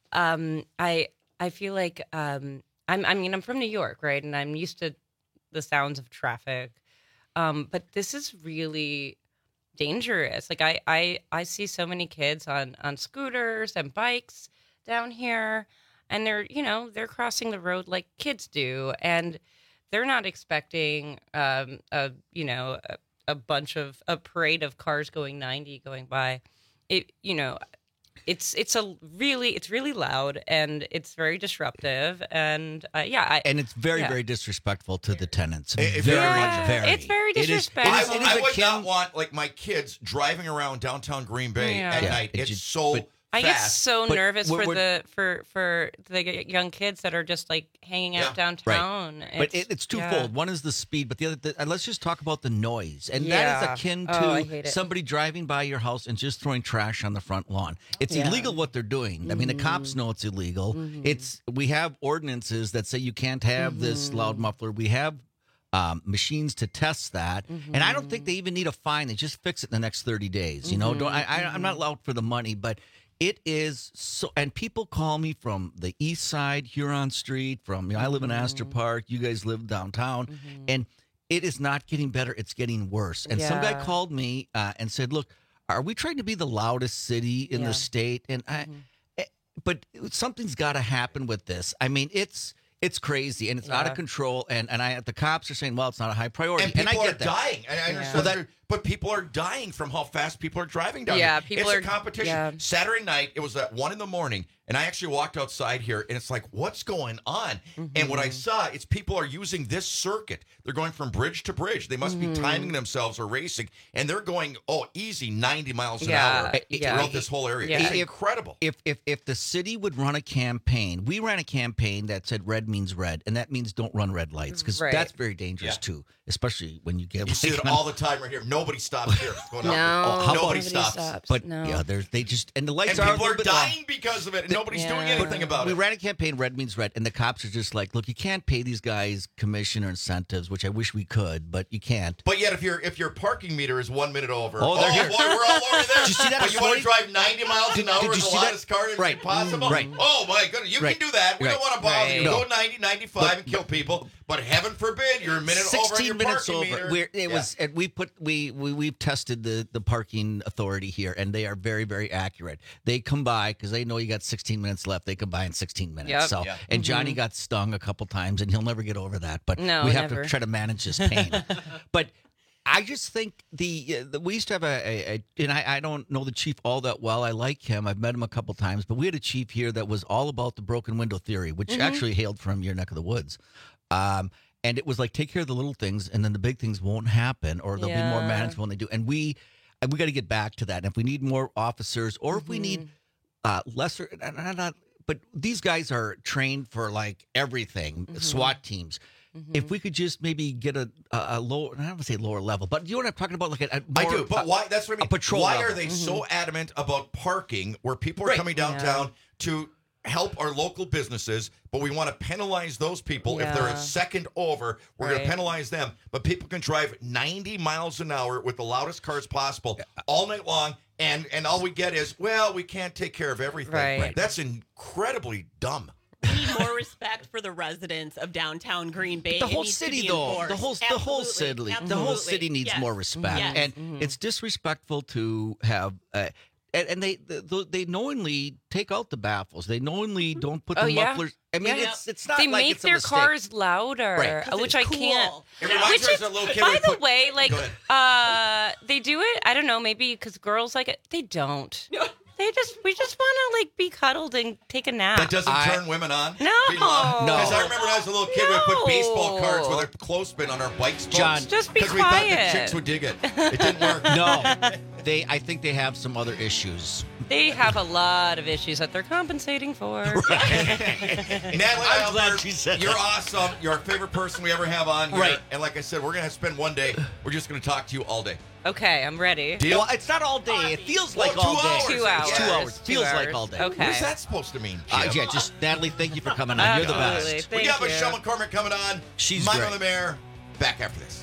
um I I feel like um I'm I mean I'm from New York, right? And I'm used to the sounds of traffic. Um but this is really dangerous. Like I I I see so many kids on on scooters and bikes down here, and they're, you know, they're crossing the road like kids do, and they're not expecting, um, a, you know, a, a bunch of, a parade of cars going ninety going by. It, you know, it's, it's a really, it's really loud, and it's very disruptive. And, uh, yeah. I, And it's very, yeah. very disrespectful to the tenants. It- it very, very much is. very. It's very It is- disrespectful. I, it is- it is I a would kin- not want like my kids driving around downtown Green Bay Yeah. at Yeah, night. it It's just- so but- I get fast. so But nervous we're- for we're- the for for the young kids that are just like hanging out Yeah. downtown. But it, it's twofold. yeah. One is the speed, but the other, the, and let's just talk about the noise. And Yeah. that is akin to Oh, I hate it. somebody driving by your house and just throwing trash on the front lawn. It's Yeah. illegal what they're doing. I mean, the cops know it's illegal. It's we have ordinances that say you can't have this loud muffler. We have um, machines to test that, and I don't think they even need a fine. They just fix it in the next thirty days. You know, don't, I, I, I'm not out for the money, but. It is so, and people call me from the east side, Huron Street, from, you know, I live in Astor Park, you guys live downtown, and it is not getting better, it's getting worse. And some guy Yeah. called me uh, and said, look, are we trying to be the loudest city in Yeah. the state? And I, eh, but something's got to happen with this. I mean, it's it's crazy and it's out Yeah. of control. And and I the cops are saying, well, it's not a high priority. And people I are get that. dying. And I understand Well, that- that, but people are dying from how fast people are driving down Yeah, here. people it's are- a competition. yeah. Saturday night, it was at one in the morning, and I actually walked outside here, and it's like, what's going on? And what I saw, it's people are using this circuit. They're going from bridge to bridge. They must be timing themselves or racing, and they're going, oh, easy ninety miles an Yeah, hour yeah. throughout this whole area. Yeah. It's If- incredible. If if if the city would run a campaign, we ran a campaign that said red means red, and that means don't run red lights because Right. that's very dangerous Yeah. too, especially when you get. You see like it on- all the time right here. Nobody stops here. It's going No, on. how about- Nobody nobody stops. stops. But no. yeah, there's they just and the lights And are a people are little bit long. dying because of it, and nobody's Yeah. doing But anything about We it. ran a campaign, red means red, and the cops are just like, look, you can't pay these guys commission or incentives, which I wish we could, but you can't. But yet, if your if your parking meter is one minute over, Oh, they're here. boy, we're all over there. Did you see that But you want to this morning? drive ninety miles Did- an hour did you with the see that? loudest car Right. possible? Right. Oh my goodness, you Right. can do that. We Right. don't want to bother you. Right. Go ninety, ninety-five, and kill people. But heaven forbid you're a minute over on Sixteen your minutes parking over. meter. We're, it Yeah. was, and we put we we we've tested the the parking authority here, and they are very very accurate. They come by because they know you got sixteen minutes left. They come by in sixteen minutes. Yep. So, Yeah. and Johnny got stung a couple times, and he'll never get over that. But No, we have never. to try to manage his pain. But I just think the, uh, the we used to have a, a, a and I, I don't know the chief all that well. I like him. I've met him a couple times, but we had a chief here that was all about the broken window theory, which Mm-hmm. actually hailed from your neck of the woods. Um, and it was like take care of the little things, and then the big things won't happen, or there'll be more Yeah. management when they do. And we and we got to get back to that. And if we need more officers, or if we need Mm-hmm. uh, lesser, and I'm not, but these guys are trained for like everything, Mm-hmm. SWAT teams. If we could just maybe get a, a, a lower, I don't want to say lower level, but you know what I'm talking about? Like a, a I more- do, but a- why? That's what I mean. a patrol why level. are they so adamant about parking where people are Right. coming downtown to help our local businesses, but we want to penalize those people if they're a Yeah. second over. We're going Right. to penalize them, but people can drive ninety miles an hour with the loudest cars possible all night long, and and all we get is, well, we can't take care of everything. Right. Right. That's incredibly dumb. We need more respect for the residents of downtown Green Bay. The It whole needs to city, be though, enforced. the whole the whole Absolutely. city, the whole Absolutely. city needs Yes. more respect, Yes. and Mm-hmm. it's disrespectful to have. Uh, and, and they they they knowingly take out the baffles. They knowingly don't put the Oh, yeah. mufflers. I mean, Yeah. it's it's not They like make it's a their mistake. cars louder, Right. 'Cause which it's I can't. cool. It reminds Which me is, as a little kid. by we the put- way, like, Go ahead. uh, they do it. I don't know, maybe because girls like it. They don't. They just, we just want to like be cuddled and take a nap. That doesn't I- turn women on? No. Because I No. remember when I was a little kid, we put baseball No. cards with a clothespin on our bike spokes. John, Just be Because we thought the quiet. chicks would dig it. It didn't work. No, they. I think they have some other issues. They have a lot of issues that they're compensating for. Natalie, I'm glad she said you're awesome. You're our favorite person we ever have on here. Right. And like I said, we're going to spend one day. We're just going to talk to you all day. Okay, I'm ready. Deal? Well, it's not all day. It feels Well, like two all day. hours. Two hours. Two hours. Two Feels hours. like all day. Okay. What is that supposed to mean, Uh, Jim? yeah, just Natalie, thank you for coming on. You're the Absolutely. best. Thank we got you. Michelle McCormick coming on. She's Mike great. on the Mayor. Back after this.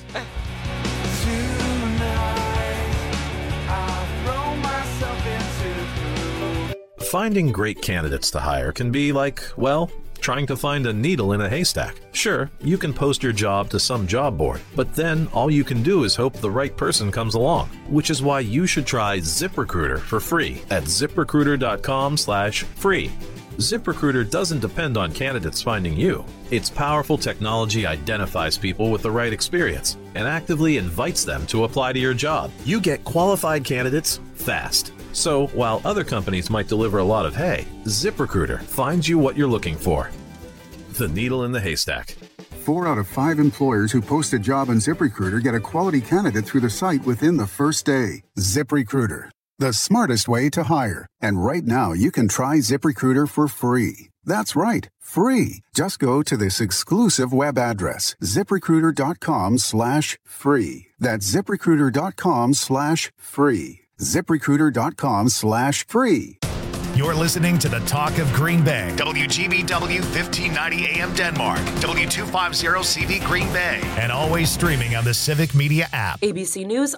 Finding great candidates to hire can be like, well, trying to find a needle in a haystack. Sure, you can post your job to some job board, but then all you can do is hope the right person comes along, which is why you should try ZipRecruiter for free at ZipRecruiter.com slash free. ZipRecruiter doesn't depend on candidates finding you. Its powerful technology identifies people with the right experience and actively invites them to apply to your job. You get qualified candidates fast. So, while other companies might deliver a lot of hay, ZipRecruiter finds you what you're looking for. The needle in the haystack. Four out of five employers who post a job on ZipRecruiter get a quality candidate through the site within the first day. ZipRecruiter, the smartest way to hire. And right now, you can try ZipRecruiter for free. That's right, free. Just go to this exclusive web address, ZipRecruiter.com slash free. That's ZipRecruiter.com slash free. ZipRecruiter.com slash free. You're listening to the Talk of Green Bay. W G B W fifteen ninety A M Denmark. W two fifty C V Green Bay. And always streaming on the Civic Media app. A B C News